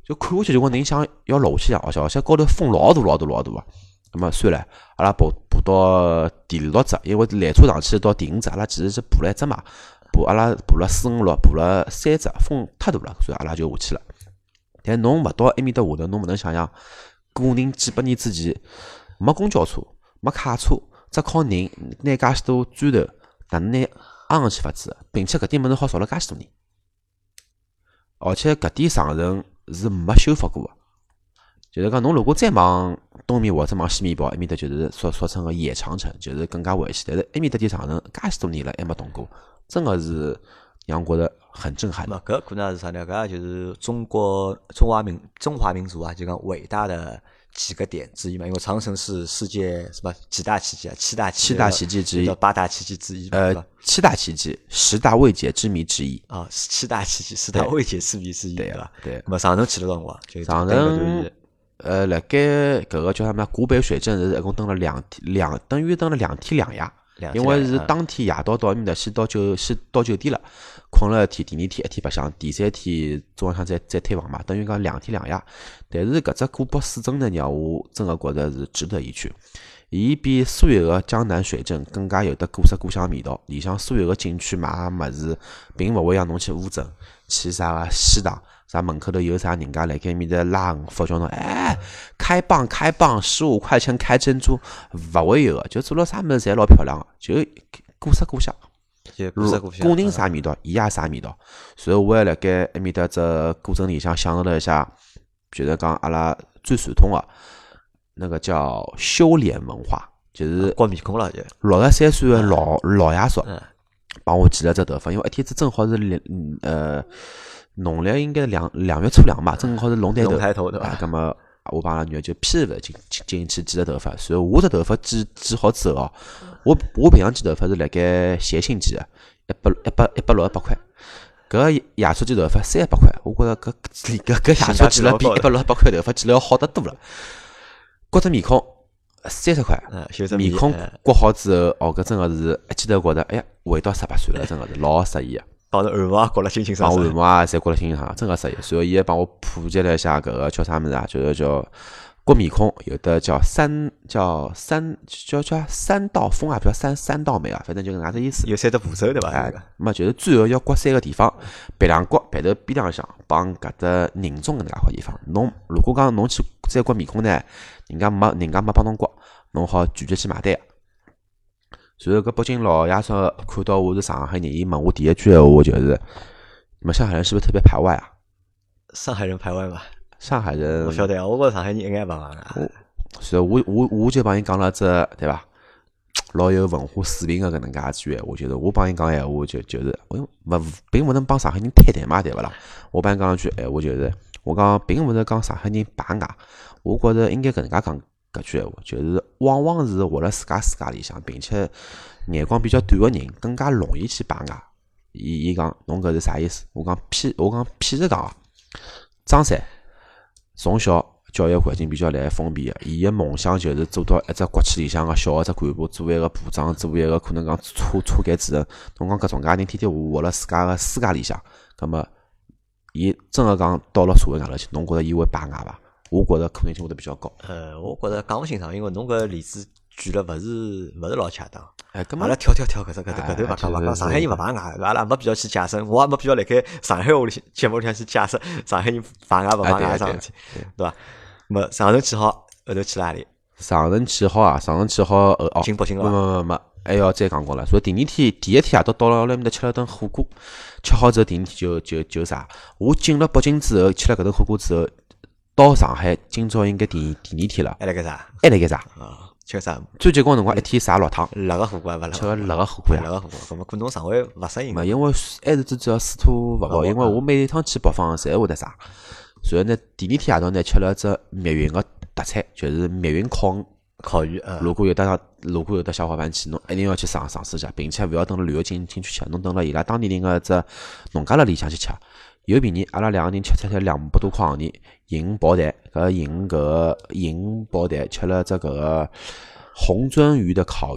就看下去就跟人像要落下去一样，而且而且高头风老大老大老大个。那么算了，阿拉爬爬到第六只，因为缆车上去到第五只，阿拉其实是爬了一只嘛，爬阿拉爬了四五六，爬了三只，风太大了，所以阿拉就下去了。但侬勿到埃面搭下头，侬勿能想象，个人几百年之前，没公交车，没卡车，只靠人拿介许多砖头，哪能拿昂上去法子？并且搿点物事好造了介许多年，而且搿点长城是没修复过个。就是讲，侬如果再往东面或者往西面跑，埃面搭就是所所称个野长城，就是更加危险。但是埃面搭点长城介许多年了还没动过，真个是让我觉得很震撼。 咹，搿可能是啥呢？搿就是中国中华民中华民族啊，就讲伟大的几个点之一嘛。因为长城是世界什么几大奇迹啊？七大七大奇迹之一， 八大奇迹之一。 呃，七大奇迹，十大未解之谜之一。 啊，七大奇迹，十大未解之谜之一， 对伐？ 对。 那么长城去了多少辰光？就长城。呃，辣盖搿个叫啥么？古北水镇是一共登了两天两，等于登了两天两夜，因为是当天夜到到埃面搭先到酒先到酒店了，困了一天，第二天一天白相，第三天中浪向再再退房嘛，等于讲两天两夜。但是搿只古北水镇呢，让我真个觉着是值得一去。伊比所有个江南水镇更加有得古色古香味道，里向所有个景区买物事，并勿会让侬去乌镇，去啥个西塘。啥门口头有啥人家来盖面的拉横幅叫侬哎开蚌开蚌十五块钱开珍珠，勿会有个，就做了啥物事侪老漂亮个，就古色古香， 就古色古香。 个人啥味道，伊也啥味道。所以我还辣盖埃面搭只古镇里向享受了一下，就是讲阿拉最传统个那个叫修脸文化，就是刮面孔了就六十三岁个老老爷叔帮我剪了只头发，因为一天子正好是呃。农历应该是两两月初两吧，正好是龙抬头， 龙抬头对吧？ 啊，那么我帮阿拉女儿就披着进进进去剪了头发，所以我的头发剪剪好之后哦，我我平常剪头发是辣盖协信剪的，一百一百一百六十八块，搿爷叔剪头发三百块，我觉着搿搿搿爷叔剪了比一百六十八块头发剪了要好得多了，刮只面孔三十块，面孔刮好之后，哦，搿真个是一记头觉着，哎呀，回到十八岁了，真个是老适意个。 帮着汗毛也刮了清清爽爽， 帮汗毛啊，侪刮了清清爽爽，真个适意。所以伊还帮我普及了一下搿个叫啥物事啊？就是叫刮面孔，有的叫三叫三叫叫三道风啊，不叫三三道眉啊，反正就搿能介只意思。 有三个步骤对伐？ 哎，那么就是最后要刮三个地方，鼻梁刮、鼻头边浪向帮搿搭人中搿能介块地方。侬如果讲侬去再刮面孔呢，人家没人家没帮侬刮，侬好拒绝去买单。然后搿北京老爷叔看到我是上海人，伊问我第一句闲话就是：你们上海人是不是特别排外啊？ 上海人排外嘛？ 上海人， 我晓得啊，我觉着上海人一眼勿排外啊。 所以我我我就帮伊讲了只对伐？老有文化水平个搿能介一句闲话，就是我帮伊讲闲话就就是我勿并勿能帮上海人摊台嘛，对勿啦？我帮伊讲了句闲话就是，我讲并勿是讲上海人排外，我觉着应该搿能介讲。搿句闲话就是往往是活辣自家世界里向，并且眼光比较短个人更加容易去排外。伊伊讲侬搿是啥意思？我讲譬我讲譬如讲啊，张三从小教育环境比较来封闭个，伊个梦想就是做到一只国企里向个小个只干部，做一个部长，做一个可能讲车车间主任。侬讲搿种介人天天活辣自家个世界里向，葛末伊真个讲到了社会高头去，侬觉着伊会排外伐？我觉着可能性会得比较高。 呃，我觉着讲勿清爽，因为侬搿例子举了勿是勿是老恰当。 哎， 阿拉跳跳跳搿只搿头搿头勿讲勿讲，上海人勿排外，阿拉没必要去解释，我也没必要辣盖上海话里节目里向去解释上海人排外勿排外桩事体，对伐？那么长城去好，后头去哪里？ 长城去好啊，长城去好呃哦， 进北京了伐？没没没，还要再讲过了。所以第二天第一天夜到到了埃面搭吃了顿火锅，吃好之后第二天就就就啥？我进了北京之后，吃了搿顿火锅之后。到上海，今朝应该第第二天了。 还辣盖啥？ 还辣盖啥？ 啊，吃啥？ 最结棍辰光一天啥六趟？ 辣个火锅还勿辣？ 吃个辣个火锅呀？ 辣个火锅，搿么可能上海勿适应。 嘛，因为还是最主要水土勿好，因为我每趟去北方，侪会得啥。然后呢，第二天夜到呢，吃了只密云个特产，就是密云烤鱼。 烤鱼，嗯。 如果有得如果有得小伙伴去，侬一定要去尝尝试一下，并且勿要等了旅游景景区吃，侬等了伊拉当地人个只农家乐里向去吃。有便宜，阿拉两个人吃出来两百多块行钿，银宝蛋，搿银搿银宝蛋吃了只搿个红鳟鱼的烤鱼，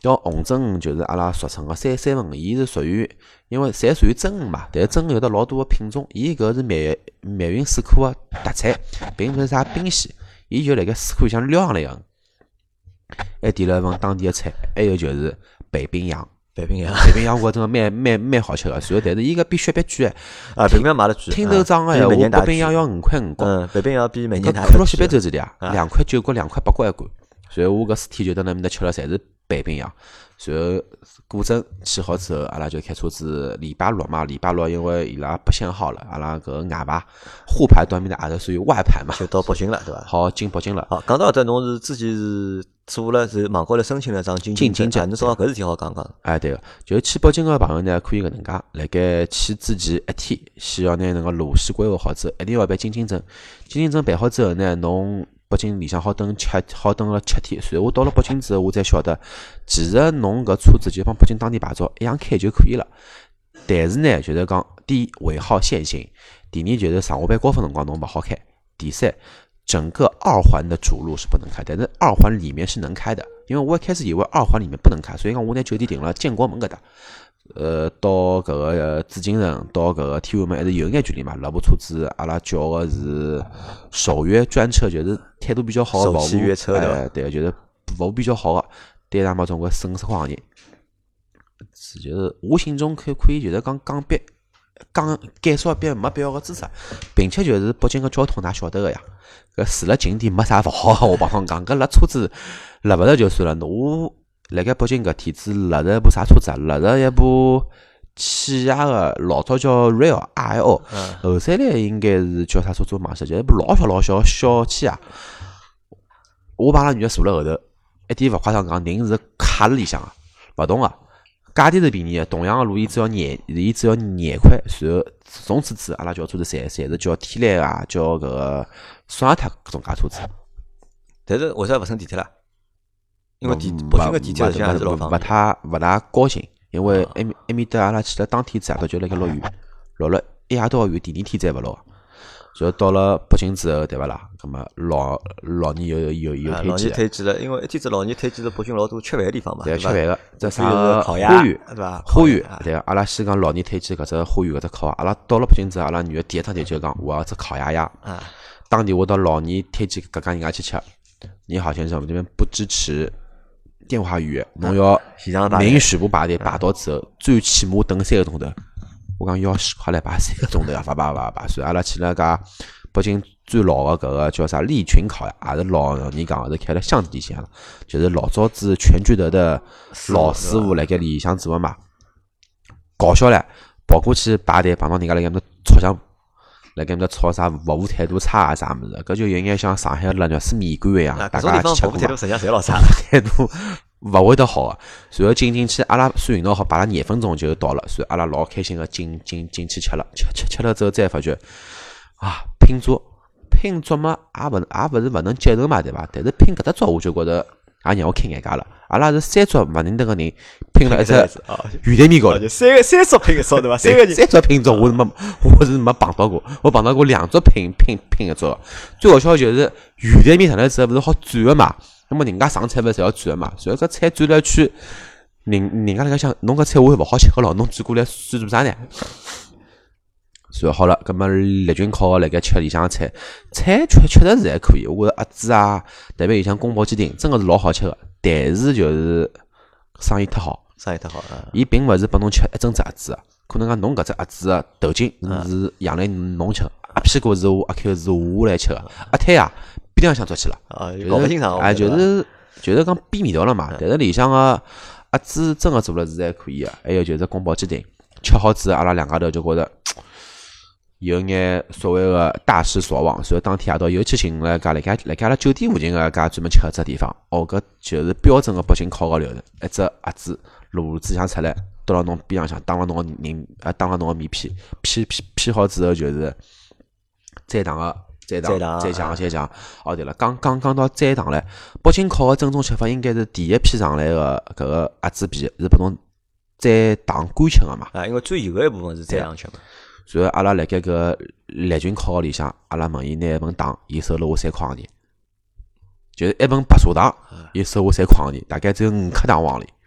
条红针就是阿拉俗称个三三文，伊是属于因为侪属于真鱼嘛，但是真鱼有得老多个品种，伊搿是密密云水库个特产，并勿是啥冰鲜，伊就辣盖水库里向撩上来个。还点了一份当地个菜，还有就是北冰洋。 北冰洋， 北冰洋我真个蛮蛮蛮好吃个，随后但是伊搿比雪碧贵啊，北冰洋买了贵。 听头涨个闲话，北冰洋要五块五角。 嗯，北冰洋比每年大。 看到雪碧周这里啊，两块九角，两块八角一罐。随后我搿四天就到那面搭吃了，侪是北冰洋。随后古镇去好之后，阿拉就开车子。礼拜六嘛，礼拜六因为伊拉不限号了，阿拉搿外牌沪牌端面的也是属于外牌嘛， 就到北京了，对伐？ 好，进北京了。 好，讲到搿搭，侬是之前是做了是网高头申请了张进京证，侬正好搿事体好讲讲。 哎，对个，就去北京个朋友呢，可以搿能介，辣盖去之前一天，先要拿那个路线规划好之后，一定要办进京证。进京证办好之后呢，侬北京里向好等七好等了七天，随后我到了北京之后，我才晓得，其实侬搿车子就帮北京当地牌照一样开就可以了。但是呢，就是讲，第一尾号限行，第二就是上下班高峰辰光侬勿好开，第三整个二环的主路是不能开，但是二环里面是能开的。因为我一开始以为二环里面不能开，所以讲我拿酒店订了建国门搿搭。呃，到搿个紫禁城，到搿个天安门还是有眼距离嘛。那部车子阿拉叫个是首约专车，就是态度比较好的服务， 首约车对，对，就是服务比较好的。对他们总归四五十块行钿，就是我心中可可以就是讲降笔，降减少一笔没必要个支出，并且就是北京个交通，㑚晓得个呀。搿住了景点没啥勿好，我帮侬讲，搿辣车子辣勿着就算了，我。辣盖北京搿天子辣着一部啥车子啊？辣着一部起亚个老早叫 Rail R L， 后三来应该是叫啥车子忘记了，就一部老小老小小起亚。我帮阿拉女儿坐辣后头，一点勿夸张讲，人是卡辣里向个，勿动个，价钿是便宜个，同样个路伊只要廿，伊只要廿块。随后从此之后，阿拉叫车子侪侪是叫天籁啊，叫搿个桑塔特搿种介车子。 但是为啥勿乘地铁啦？因为地北京个地铁实际上还是老方便， 勿太勿大高兴，因为埃面埃面搭阿拉去了当天子夜到就辣盖落雨，落了一夜到雨，第二天再勿落。然后到了北京之后，对勿啦？葛末老老年有有有推荐， 老年推荐了，因为一天子老年推荐了北京老多吃饭个地方嘛， 对，吃饭个，这啥个花园对伐？ 花园，对，阿拉先讲老年推荐搿只花园搿只烤鸭，阿拉到了北京之后，阿拉女儿第一趟就就讲我要只烤鸭鸭。 啊， 当地我到老年推荐搿家人家去吃。你好先生，我们这边不支持电话预约，侬要名全部排队排到之后，最起码等三个钟头。我讲要死，快来排三个钟头啊！排排排排，所以阿拉去了家北京最老的搿个叫啥利群烤鸭，也是老人讲是开了巷子里向了，就是老早子全聚德的老师傅辣盖里向做的嘛。搞笑唻，跑过去排队，碰到人家辣盖那吵相。辣盖面搭吵啥服务态度差啊啥物事，搿就有眼像上海辣肉丝面馆一样，大家去吃过嘛。 态度实际上侪老差， 态度勿会得好个。随后进进去，阿拉算运道好，排了廿分钟就到了，所以阿拉老开心个进进进去吃了，吃吃吃了之后再发觉啊，拼桌拼桌嘛，也勿也勿是勿能接受嘛，对伐？但是拼搿只桌我就觉着也让我开眼界了。阿拉是三桌勿认得个人拼了一只鱼蛋面高头， 三个三桌拼一桌对伐？三个人三桌拼桌我是没我是没碰到过，我碰到过两桌拼拼拼一桌。最好笑就是鱼蛋面上来之后勿是好转个嘛，那么人家上菜勿是侪要转个嘛，所以搿菜转了一圈，人人家辣盖想侬搿菜我勿好吃个咯，侬转过来算做啥呢？所以好了，葛末立军烤辣盖吃里向菜，菜确确实是还可以，我觉着鸭子啊，特别里向宫保鸡丁，真个是老好吃个。但是就是生意太好， 生意太好啊！ 伊并勿是拨侬吃一整只鸭子，可能讲侬搿只鸭子个头颈是养来侬吃，鸭屁股是我，鸭口是我来吃个，鸭腿啊边浪向做去了， 啊，搞勿清爽， 哎，就是就是讲变味道了嘛。但是里向个鸭子真个做了是还可以个，还有就是宫保鸡丁，吃好之后阿拉两家头就觉着。有眼所谓的大失所望，所以当天夜到又去寻了家辣盖辣盖阿拉酒店附近个家专门吃个只地方。哦，搿就是标准个北京烤鸭流程，一只鸭子炉子向出来，倒到侬边浪向，打了侬个人啊，打了侬个面皮，片片片好之后就是再糖个再糖再酱再酱。哦对了，刚刚刚到再糖唻，北京烤个正宗吃法应该是第一批上来个搿个鸭子皮是拨侬再糖干吃个嘛。 啊，因为最油个一部分是再糖吃嘛。 然后阿拉辣盖搿立群烤鸭里向，阿拉问伊拿一份糖，伊收了我三块行钿，就是一份白砂糖，伊收我三块行钿，大概只有五颗糖往里。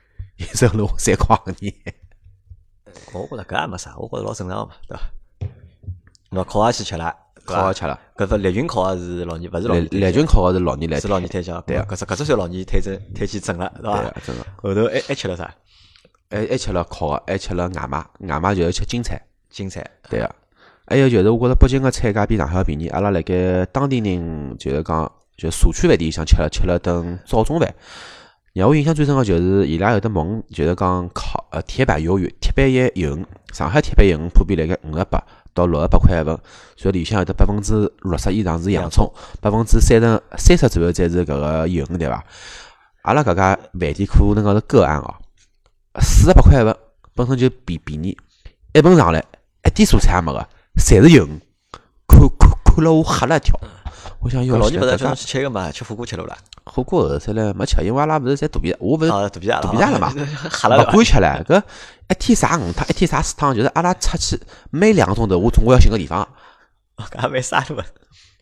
收了我三块行钿。 我觉着搿也没啥，我觉着老正常嘛，对伐？咾考下去吃了， 考下去了。 搿只立军考个是老年，勿是老年。 立军考个是老年来， 是老年推荐。 对啊， 搿只搿只算老年推荐推荐证了，对伐？ 对啊，真个。 后头还还吃了啥？ 还还吃了烤个，还吃了外卖，外卖就是吃京菜。 京菜。 对个。还有就是，我觉着北京个菜价比上海要便宜。阿拉辣盖当地人就是讲，就社区饭店里向吃了吃了顿早中饭。让我印象最深个就是伊拉有得问，就是讲烤呃铁板鱿鱼，铁板一鱿鱼，上海铁板鱿鱼普遍辣盖五十八到六十八块一份，所以里向有得百分之六十以上是洋葱，百分之三十三十左右才是搿个鱿鱼，对伐？阿拉搿家饭店可能讲是个案哦，四十八块一份，本身就便便宜，一份上来一点蔬菜也没个，侪是鱿鱼，看看看了我吓了一跳。我想要老年勿是叫去吃个嘛，吃火锅吃了啦。 火锅后头出来没吃，因为阿拉勿是侪肚皮，我勿是肚皮大肚皮大了嘛， 吓了， 勿敢吃了。搿一天啥五趟，一天啥四趟，就是阿拉出去每两个钟头，我总归要寻个地方。 搿还蛮啥路个。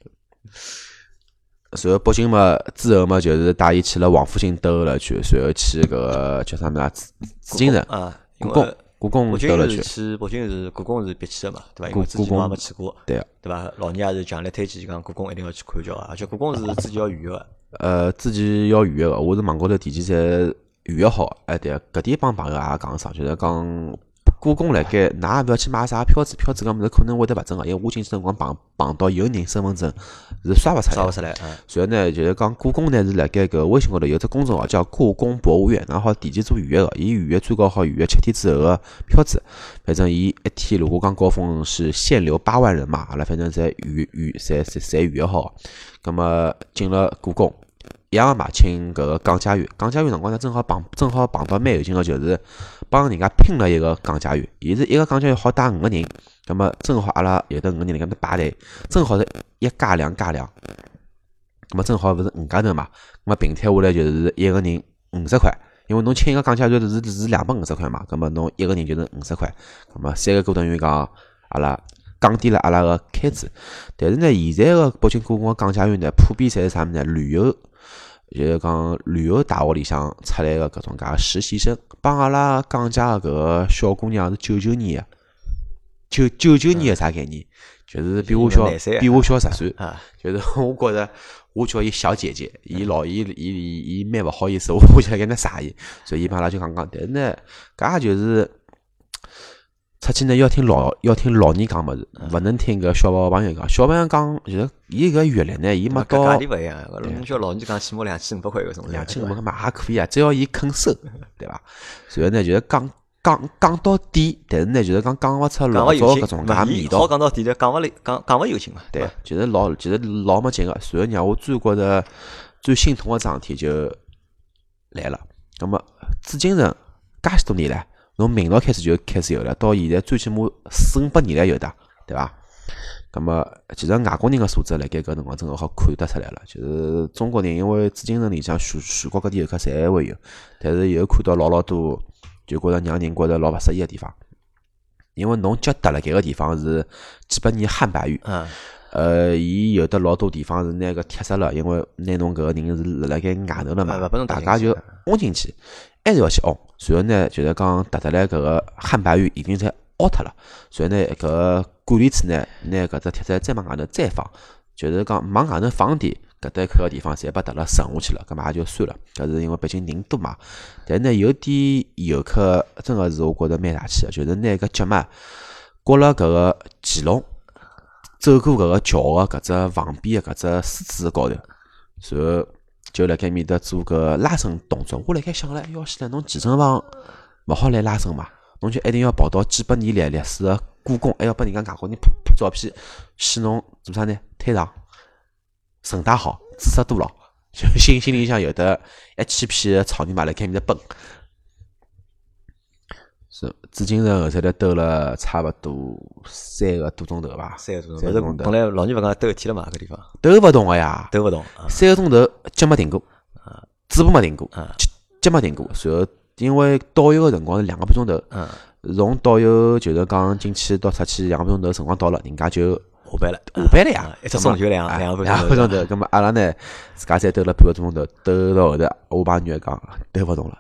随后北京嘛，之后嘛，就是带伊去了王府井兜了去，随后去搿个叫啥名啊？紫紫禁城啊， 故宫。故宫兜了去， 去北京是故宫是必去的嘛，对伐？因为之前我也没去过， 对对伐？老年也是强烈推荐讲故宫一定要去看叫，而且故宫是自己要预约个。 呃，自己要预约个，我是网高头提前侪预约好。哎，对，搿点帮朋友也讲上，就是讲故宫辣盖，㑚也勿要去买啥票子，票子搿物事可能会得勿准个，因为我进去辰光碰碰到有人身份证是刷勿出来， 刷勿出来。嗯。 所以呢，就是讲故宫呢是辣盖搿微信高头有只公众号叫故宫博物院，然后提前做预约个，伊预约最高好预约七天之后个票子。反正伊一天如果讲高峰是限流八万人嘛，阿拉反正侪预预侪侪侪预约好。葛末进了故宫。一样嘛，请搿个讲解员，讲解员辰光呢，正好碰正好碰到蛮有劲个，就是帮人家拼了一个讲解员，伊是一个讲解员好带五个人，葛末正好阿拉有得五个人辣盖排队，正好是一加两加两，葛末正好勿是五家头嘛，葛末平摊下来就是一个人五十块，因为侬请一个讲解员是是两百五十块嘛，葛末侬一个人就是五十块，葛末三个过等于讲阿拉降低了阿拉个开支，但是呢，现在个北京故宫个讲解员呢，普遍侪是啥物事呢？旅游。就是讲旅游大学里向出来个搿种介实习生，帮阿拉讲解个搿个小姑娘是九九年个，九九九年个啥概念？就是比我小，比我小十岁。就是我觉着，我叫伊小姐姐，伊老伊伊伊蛮勿好意思，我就辣盖那傻伊，所以伊帮阿拉就讲讲。但是呢，搿也就是出去呢要听老要听老人讲物事，勿能听搿小朋友讲。小朋友讲就是伊搿阅历呢，伊没到。 价钿勿一样，侬叫老人讲起码两千五百块搿种。 两千五百块嘛也可以啊，只要伊肯收，对伐？然后呢，就是讲讲讲到底，但是呢，就是讲讲勿出老早搿种介味道。 好讲到底的，讲勿来，讲讲勿有劲嘛。 对，就是老，其实老没劲个。然后让我最觉着最心痛个桩事体就来了。那么紫禁城介许多年来。从明朝开始就开始有了，到现在最起码四五百年来有的，对伐？那么其实外国人的素质辣盖搿辰光真个好看得出来了。就是中国人因为紫禁城里向全全国各地游客侪会有，但是又看到老老多就觉着让人觉着老勿适意个地方。因为侬脚踏辣盖个地方是几百年汉白玉，嗯，呃，伊有的老多地方是拿个铁石了，因为拿侬搿个人是辣辣盖外头了嘛，大家就凹进去。还是要去凹，随后呢，就是讲踏踏来搿个汉白玉已经侪凹脱了，随后呢，搿个管理处呢，拿搿只铁石再往外头再放，就是讲往外头放点，搿搭一块个地方侪把踏了沉下去了，搿嘛也就算了。搿是因为北京人多嘛，但是呢，有点游客真个是我觉着蛮大气个，就是拿搿脚嘛挂了搿个骑龙，走过搿个桥个搿只旁边个搿只石子高头，然后。就辣盖面搭做个拉伸动作，我辣盖想了，要死了，侬健身房勿好来拉伸嘛，侬就一定要跑到几百年历历史个故宫，还要拨人家外国人拍拍照片，显侬做啥呢？腿长、神态好、姿势多牢，就心心里向有得一千匹个草泥马辣盖面搭奔。是紫禁城后头来兜了差勿多三个多钟头吧， 三个多钟头。不是本来老年勿讲兜一天了嘛，搿地方兜勿动个呀， 兜勿动。 三个钟头脚没停过，嘴巴没停过，脚没停过。然后因为导游个辰光是两个半钟头，从导游就是讲进去到出去两个半钟头辰光到了，人家就下班了， 下班了呀， 一只钟就两两个两个半钟头。葛末阿拉呢，自家再兜了半个钟头，兜到后头，我帮女儿讲兜勿动了。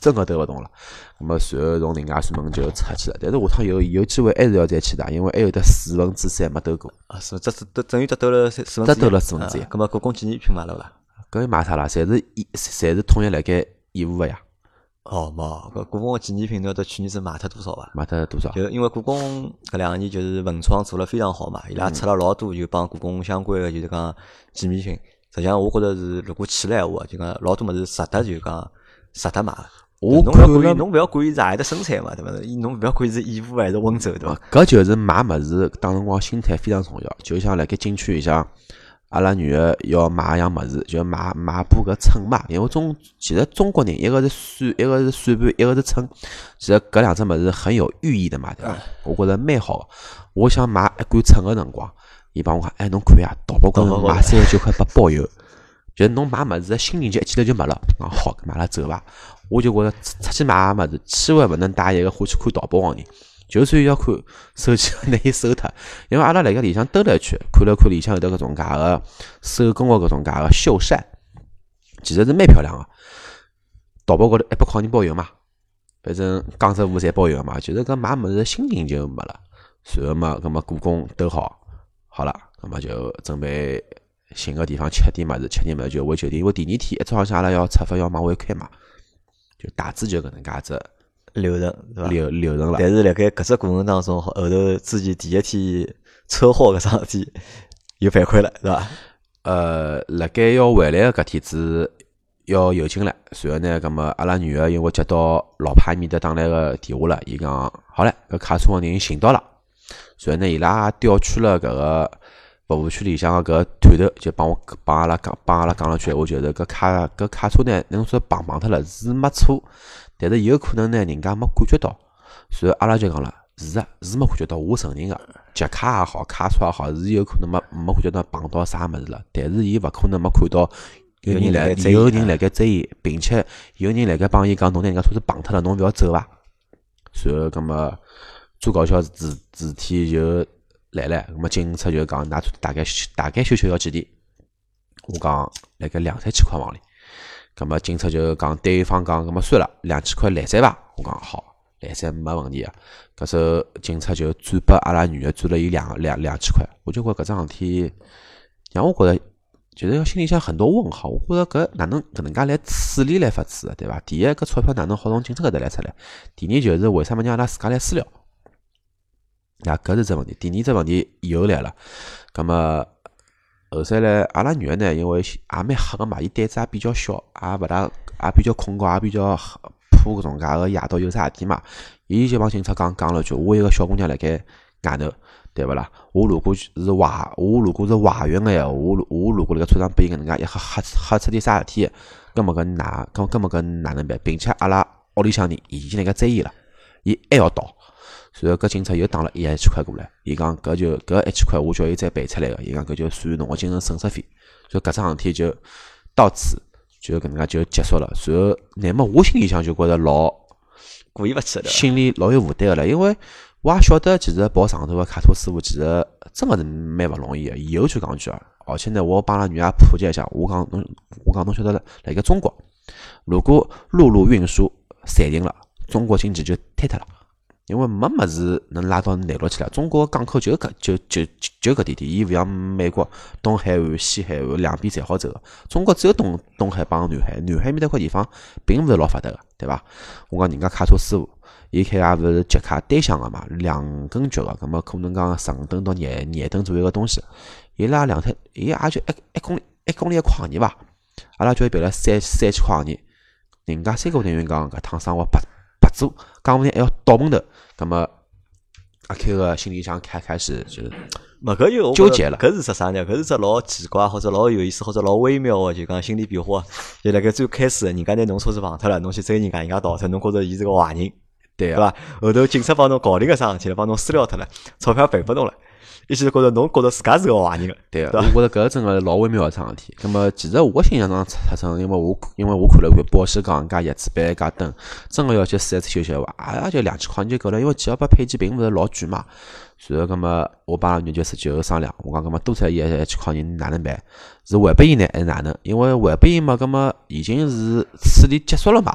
真个兜勿动了。咁么随后从人家船门就出去了。但是下趟有有机会还是要再去打，因为还有得四分之三没兜过。 啊，是这是等于只兜了四分之一。 只兜了四分之一。 咁么故宫纪念品买了伐？ 搿买啥啦？侪是义，侪是统一辣盖义乌个呀。 哦，冇，搿故宫个纪念品，侬晓得去年子卖脱多少伐？ 卖脱多少？ 就因为故宫搿两年就是文创做了非常好嘛，伊拉出了老多就帮故宫相关个就是讲纪念品。实际上我觉着是，如果去了闲话，就讲老多物事值得就讲值得买。 我侬勿要管，侬勿要管伊是何里搭生产嘛，对伐？侬勿要管是义乌还是温州，对伐？ 搿就是买物事当辰光心态非常重要。就像辣盖景区里向。阿拉女儿要买一样物事，就买买把搿秤嘛，因为中其实中国人一个是算，一个是算盘，一个是秤，其实搿两只物事很有寓意的嘛，对伐？我觉着蛮好的。我想买一罐秤个辰光，伊帮我讲，哎，侬看呀，淘宝高头买三十九块八包邮，就是侬买物事的心情就一记头就没了。讲好，买了走伐？我就觉着出去买物事，千万勿能带一个欢喜看淘宝个人。就算要看手机，拿伊收脱，因为阿拉辣盖里向兜了一圈，看了看里向有得搿种介个手工个搿种介个绣扇，其实是蛮漂亮个。淘宝高头一百块钿包邮嘛，反正江浙沪侪包邮嘛，就是搿买物事心情就没了。随后嘛，搿么故宫兜好，好了，搿么就准备寻个地方吃点物事，吃点物事就回酒店。因为第二天一早上阿拉要出发要往回开嘛，就大致就搿能介子。 流程对伐？ 流流程了。 但是辣盖搿只过程当中，后头自己第一天车祸搿桩事体有反馈了，是伐？ 呃，辣盖要回来个搿天子要有劲了，随后呢，搿么阿拉女儿因为接到老派面搭打来个电话了，伊讲好唻，搿卡车个人寻到了，随后呢，伊拉调取了搿个服务区里向个搿团头，就帮我帮阿拉讲帮阿拉讲了句，我觉得搿卡搿卡车呢，侬说碰碰脱了是没错。但是有可能呢，人家没感觉到，所以阿拉就讲了，是啊，是没感觉到，我承认个，脚卡也好，卡车也好，是有可能没没感觉到碰到啥物事了。但是伊勿可能没看到有人来，有人辣盖追伊，并且有人辣盖帮伊讲，侬拿人家车子碰脱了，侬勿要走伐？随后，搿么最搞笑事事体就来了，搿么警察就讲，㑚大概大概修修要几钿？我讲辣盖两三千块往里。咁么警察就讲，对方讲，咁么算了，两千块来三伐？我讲好，来三没问题啊。搿时候警察就转拨阿拉女儿转了伊两两两千块，我就觉搿桩事体让我觉着，就是心里向很多问号。我觉着搿哪能搿能介来处理来法子的，对伐？第一，搿钞票哪能好从警察搿搭来出来？第二就是为啥么让阿拉自家来私了？那搿是只问题。第二只问题又来了，咁么。后头来，阿拉女儿呢，因为也蛮黑个嘛，伊胆子也比较小，也勿大，也比较恐高，也比较怕搿种介个夜到有啥事体嘛。伊就帮警察讲讲了句：我一个小姑娘辣盖外头，对勿啦？我如果是怀，我如果是怀孕个闲话，我我如果辣盖车上被搿能介一吓吓吓出点啥事体，搿么搿哪，搿搿么搿哪能办？并且阿拉屋里向人已经辣盖追伊了，伊还要逃。随后搿警察又打了一千块过来，伊讲搿就搿一千块我叫伊再赔出来个，伊讲搿就属于侬个精神损失费。所以搿桩事体就到此就搿能介就结束了。随后，乃末我心里向就觉着老过意勿去的， 心里老有负担个了，因为我也晓得，其实跑上头个卡车师傅其实真个是蛮勿容易个。以后就讲句啊，而且呢，我帮阿拉女儿普及一下，我讲侬，我讲侬晓得了，辣盖中国，如果陆路运输暂停了，中国经济就坍脱了。因为没物事能拉到内陆去了，中国港口就搿就就就搿点点，伊勿像美国东海岸、西海岸两边侪好走个，中国只有东东海帮南海，南海面搭块地方并勿是老发达个，对伐？我讲人家卡车师傅，伊开也勿是脚卡单厢个嘛，两根脚个，葛末可能讲十五吨到廿廿吨左右个东西，伊拉两天，伊也就一一公里一公里一块钿伐？阿拉叫伊赔了三三千块钿，人家三个等于讲搿趟生活白。白做，讲不定还要倒门头，那么阿 Q 个心里向开开始就没搿就纠结了。 搿是只啥呢？搿是只老奇怪或者老有意思或者老微妙个，就讲心理变化。就辣盖最开始，人家拿侬车子碰脱了，侬去追人家，人家逃脱，侬觉着伊是个坏人，对伐？后头警察帮侬搞定个桩事体了，帮侬私了脱了，钞票赔拨侬了。一直觉着侬觉着自家是个坏人个， 对个，我觉着搿真个老微妙个桩事体。葛末其实我心想上出生，因为我因为我看了看保险杠加叶子板加灯，真个要去四 S 修修话，也就两千块就够了。因为几号八配件并勿是老贵嘛。随后葛末我帮女就是就商量，我讲葛末多出来一一千块人哪能办？是还拨伊呢还是哪能？因为还拨伊嘛，葛末已经是处理结束了嘛。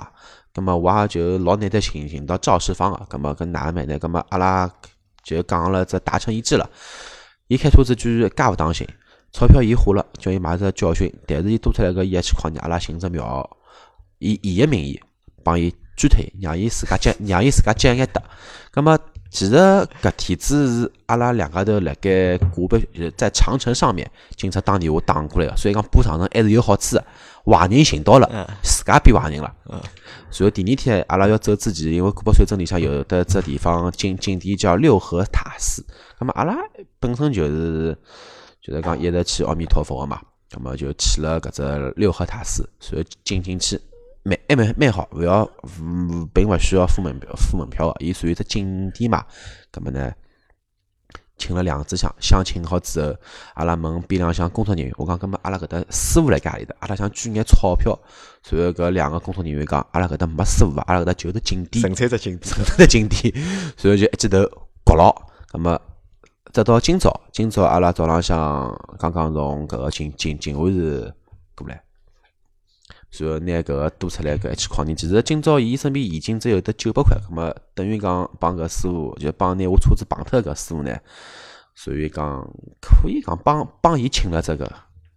咁么我也就老难得寻寻到肇事方个，咁么跟哪能办呢？咁么阿拉就讲了，这达成一致了。伊开车子居然介勿当心，钞票伊花了，叫伊买只教训，但是伊多出来个伊还去诓人，阿拉寻只庙，以伊个名义帮伊捐脱，让伊自家节，让伊自家节约得。咁么其实搿天子是阿拉两家头辣盖古北在长城上面，警察打电话打过来个，所以讲补长城还是有好处个。坏人寻到了，自家变坏人了。然后第二天阿拉要走之前，因为古北水镇里向有的这地方景景点叫六合塔寺，那么阿拉本身就是就是讲一直去阿弥陀佛个嘛，那么就去了搿只六合塔寺，然后进进去。蛮还蛮蛮好，勿要并勿需要付门票付门票个，伊属于只景点嘛。咁么呢，请了两支香，香请好之后，阿拉问边两厢工作人员，我讲，咁么阿拉搿搭师傅辣盖里头，阿拉想捐眼钞票。随后搿两个工作人员讲，阿拉搿搭没师傅，阿拉搿搭就是景点， 纯粹只景点， 纯粹只景点。随后就一记头搞牢。咁么直到今朝，今朝阿拉早浪向刚刚从搿个静静静安寺过来。然后拿搿个多出来搿一千块人，其实今朝伊身边现金只有得九百块，葛末等于讲帮搿师傅就帮拿我车子绑脱搿师傅呢，所以讲可以讲帮帮伊请了这个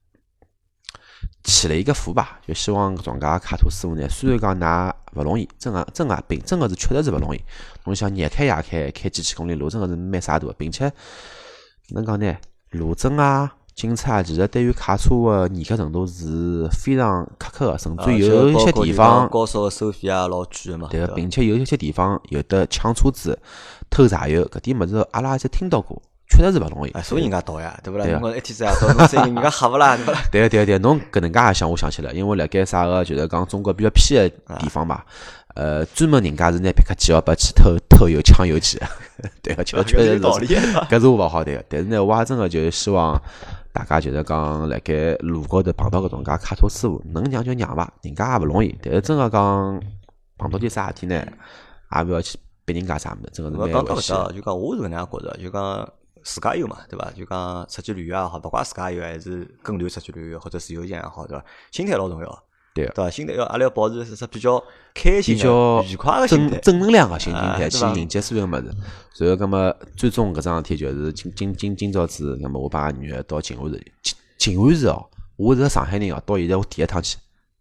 起了一个福吧，就希望庄家卡托师傅呢，虽然讲㑚勿容易，真个真个并真个是确实是勿容易，侬想夜开夜开开几千公里路，真个是蛮傻大个，并且能讲呢，路政啊。警察其实对于卡车的严格程度是非常苛刻的，甚至有一些地方高速的收费啊老贵的嘛。 对，并且有一些地方有的抢车子、偷柴油，搿点物事阿拉就听到过，确实是勿容易。 哎，所以人家倒呀，对不啦？侬讲一天子夜到，侬声音人家吓勿啦，对不啦？ 对对对，侬搿能介也想，我想起来，因为辣盖啥个就是讲中国比较偏的地方嘛，呃，专门人家是拿别克 G L 八去偷偷油、抢油去，对个，确确实是道理， 搿是我勿好对。但是呢，我也真个就希望。大家就是讲，辣盖路高头碰到搿种介卡车师傅，能让就让伐，人家也勿容易。但是真个讲碰到点啥事体呢，也勿要去逼人家啥物事，真个是蛮危险。 就讲我是搿能样觉着，就讲自驾游嘛，对伐？就讲出去旅游也好，勿怪自驾游还是跟团出去旅游或者自由行也好，对伐？心态老重要。 对， 对伐？心态要阿拉要保持是比较开心、 比较愉快的心态， 正能量的心心态去迎接所有物事。然后，葛么最终搿桩事体就是今今今今朝子，葛么我把女儿到静安寺，静静安寺哦，我是个上海人哦，到现在我第一趟去。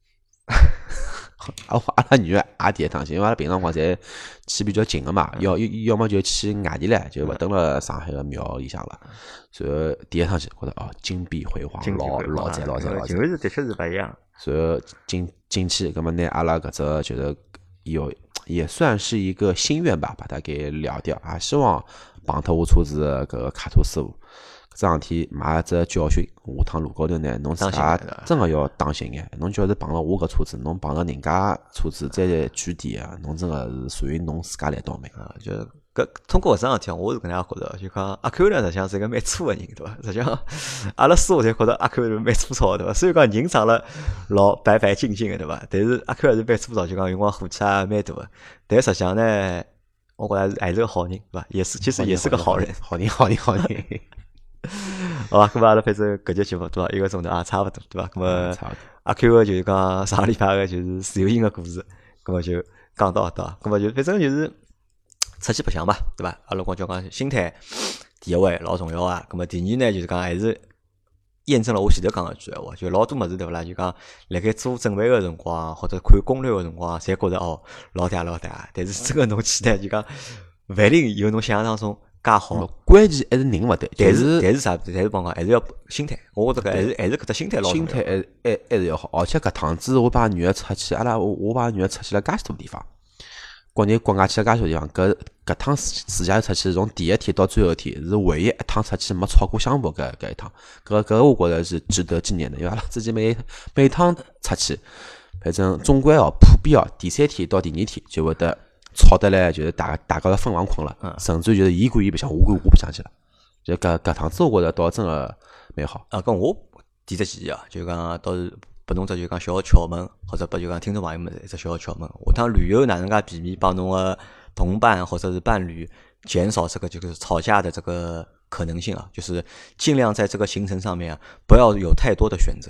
阿阿拉女儿也第一趟去，因为阿拉平常光侪去比较近个嘛，要要要么就去外地唻，就勿等了上海个庙里向了。然后第一趟去，觉得哦，金碧辉煌，老老赞老赞老赞。 静安寺的确是勿一样。 然后进进去，葛么呢，阿拉搿只就是有也算是一个心愿吧，把它给了掉啊，希望帮脱我车子搿个卡托师傅。搿桩事体买一只教训，下趟路高头呢，侬自家真个要当心眼。侬假如碰到我搿车子，侬碰到人家车子再举点啊，侬真个是属于侬自家来倒霉啊！就搿通过搿桩事体，我是搿能样觉着，就讲阿 Q 呢，实际上是一个蛮粗个人，对伐？实际上，阿拉师傅侪觉着阿 Q 是蛮粗糙，对伐？虽然讲人长了老白白净净个，对伐？但是阿 Q 还是蛮粗糙，就讲用光火气也蛮大个。但实际上呢，我觉着还是个好人，对伐？也是，其实也是个好人， 好人，好人，好人。 好吧，咁么阿拉反正搿节节目对伐？一个钟头啊，差勿多对伐？咁么阿 Q 个就是讲上个礼拜个就是自由行个故事，咁么就讲到到，咁么就反正就是出去白相嘛，对伐？阿拉光叫讲心态第一位老重要啊。咁么第二呢，就是讲还是验证了我前头讲个句闲话，就老多物事对勿啦？就讲辣盖做准备个辰光或者看攻略个辰光，侪觉着哦老大老大，但是真个侬去呢，就讲勿一定有侬想象当中。介好， 关键还是人勿对， 但是但是啥？但是帮讲还是要心态，我觉着搿还是还是搿只心态老心态还还还是要好。而且搿趟子我把女儿出去，阿拉我我把女儿出去了介许多地方，国内国外去了介许多地方。搿搿趟自驾游出去，从第一天到最后一天，是唯一一趟出去没超过香博搿搿一趟。搿搿我觉着是值得纪念的，因为阿拉自己每每趟出去，反正总归哦普遍哦，第三天到第二天就会得。吵得来就是大大家都分房困了，嗯、甚至就是伊管伊白相，我管我白相去了。就搿搿趟子我觉着倒真个蛮好。 啊，跟我提只建议啊，就讲倒是拨侬只就讲小个窍门，或者拨就讲听众朋友们一只小个窍门。下趟旅游哪能介避免帮侬个同伴或者是伴侣减少这个就是吵架的这个可能性啊？就是尽量在这个行程上面啊，不要有太多的选择。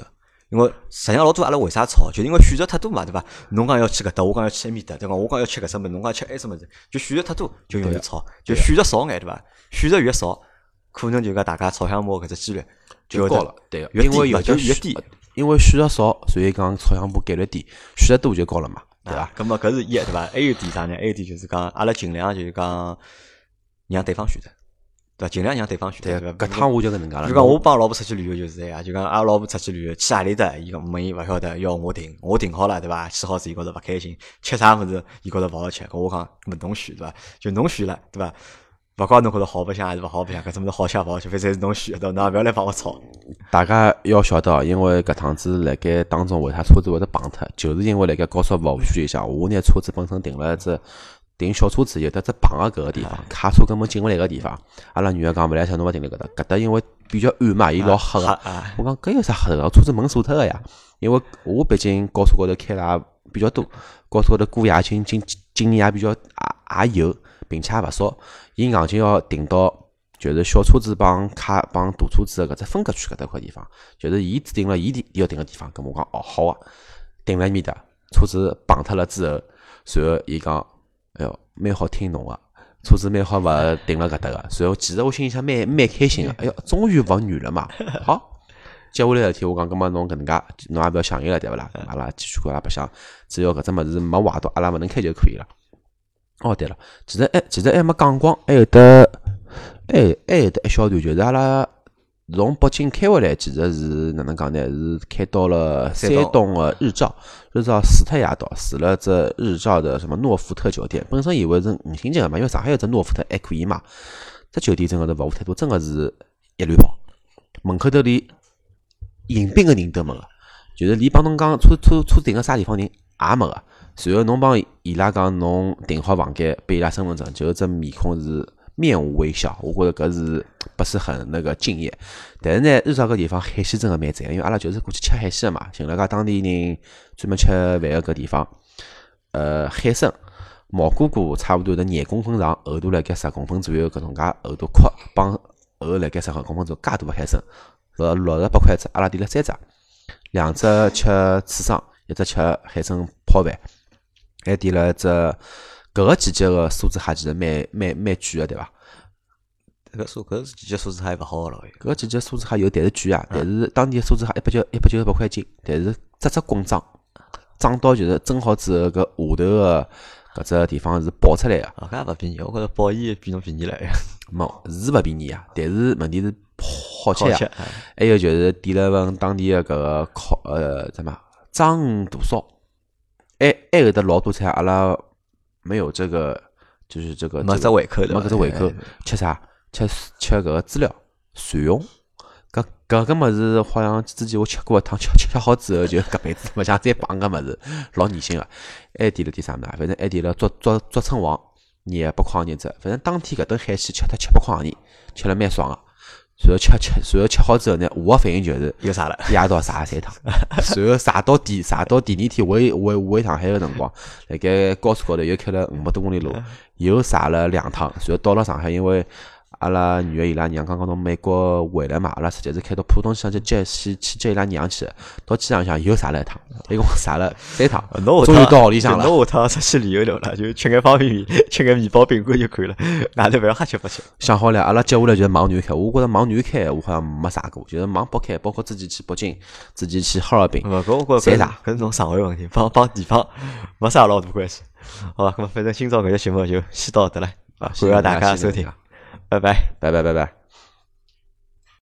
因为实际上老多阿拉为啥吵，就是因为选择太多嘛，对伐？侬讲要去搿搭，我讲要去埃面搭，对伐？我讲要吃搿只物事，侬讲吃埃只物事，就选择太多就容易吵，就选择少眼，对伐？选择越少，可能就讲大家吵相骂搿只几率就高了，对， 越因为有就越低， 因为选择少，所以讲吵相骂概率低，选择多就高了嘛，对伐？ 咁么搿是一，对伐？还有点啥呢？还有点就是讲，阿拉尽量就是讲让对方选择。对，尽量让对方选择。 对，搿趟我就搿能介了。 就讲我帮老婆出去旅游就是这样，就讲阿拉老婆出去旅游去何里搭，伊讲问伊勿晓得，要我订，我订好了，对伐？去好子伊觉着勿开心，吃啥物事伊觉着勿好吃，我讲搿么侬选对伐？就侬选了，对伐？勿管侬觉着好白相还是勿好白相，搿种物事好吃勿好吃，反正是侬选，对伐？侬也勿要来帮我吵。 大家要晓得，因为搿趟子辣盖当中为啥车子会得碰脱，就是因为辣盖高速服务区里向，我拿车子本身停了一只。停小车子有得只碰个搿个地方，卡车根本进勿来个地方。阿拉女儿讲勿来塞，侬勿停辣搿搭，搿搭因为比较暗嘛，伊老黑个。我讲搿有啥黑个？车子门锁脱个呀。因为我毕竟高速高头开了比较多，高速高头过夜经经经验也比较也也有，并且也勿少。伊硬劲要停到就是小车子帮卡帮大车子个搿只分隔区搿搭块地方，就是伊指定了伊要停个地方。咁我讲哦好啊，停辣埃面搭，车子碰脱了之后，随后伊讲。哎哟，蛮好听侬个，车子蛮好勿停辣搿搭个。随后其实我心里向蛮蛮开心个。哎哟，终于勿远了嘛。好，接下来事体我讲，葛末侬搿能介，侬也勿要想伊了，对勿啦？阿拉继续跟阿拉白相，只要搿只物事没坏到阿拉勿能开就可以了。哦，对了，其实还其实还没讲光，还有得还还有得一小段，就是阿拉从北京开回来，其实是哪能讲呢？是开到了山东的日照，日照死脱夜到，住了这日照的什么诺福特酒店。本身以为是五星级的嘛，因为上海有只诺福特还可以嘛。这酒店真的是服务态度真的是一流跑，门口头连迎宾的人都没个，就是连帮侬讲车车车停个啥地方人也没个。随后侬帮伊拉讲侬订好房间，拨伊拉身份证，就这面孔是。面无微笑，我觉着搿是不是很那个敬业。但是呢，日照搿地方海鲜真的蛮赞，因为阿拉就是过去吃海鲜的嘛，寻了家当地人专门吃饭的搿地方。呃，海参、毛菇菇差不多的廿公分长，厚度辣盖十公分左右，搿种介厚度宽帮厚辣盖十公分左右，介大的海参，呃，六十八块只，阿拉点了三只，两只吃刺身，一只吃海参泡饭，还点了一只。搿个季节个素质蟹其实蛮蛮蛮贵个，对伐？ 搿个素搿季节素质蟹勿好咯。 搿个季节素质蟹有，但是贵啊！但是当地的素质蟹一百九一百九十八块斤，但是只只滚装，装到就是蒸好之后，搿下头个搿只地方是爆出来个。 啊，搿也勿便宜，我觉着鲍鱼比侬便宜了。 没是勿便宜啊，但是问题是好吃呀。还有就是点了份当地个搿个烤呃什么章鱼肚烧，还还有得老多菜，阿拉。没有这个，就是这个没这胃口的， 没搿只胃口，吃啥？吃吃搿个资料蒜蓉，搿搿个物事好像之前我吃过一趟，吃吃吃好之后就搿辈子勿想再碰搿物事，老恶心个。还点了点啥物事？反正还点了竹竹竹蛏王，廿八块钿只。反正当天搿顿海鲜吃脱七八块钿，吃了蛮爽个。然后吃吃，然后吃好之后呢，我的反应就是有啥了？ 夜到啥三趟，然后啥到第啥到第二天回回回上海个辰光，辣盖高速高头又开了五百多公里路，又啥了两趟，然后到了上海，因为阿拉女儿伊拉娘刚刚从美国回来嘛，阿拉直接是开到浦东机场去接去去接伊拉娘去，到机场上又啥了一趟，一共啥了三趟，终于到屋里向了。 侬下趟出去旅游了啦，就吃眼方便面，吃眼面包饼干就可以了，外头勿要瞎吃不吃。 想好了，阿拉接下来就是往南开，我觉着往南开我好像没啥过，就是往北开，包括自己去北京，自己去哈尔滨， 勿搿我觉着搿是侬上位问题，帮帮地方没啥老大关系。好吧，咁么反正今朝搿节节目就先到搿搭了，啊，感谢大家收听，拜拜， 拜拜，拜拜。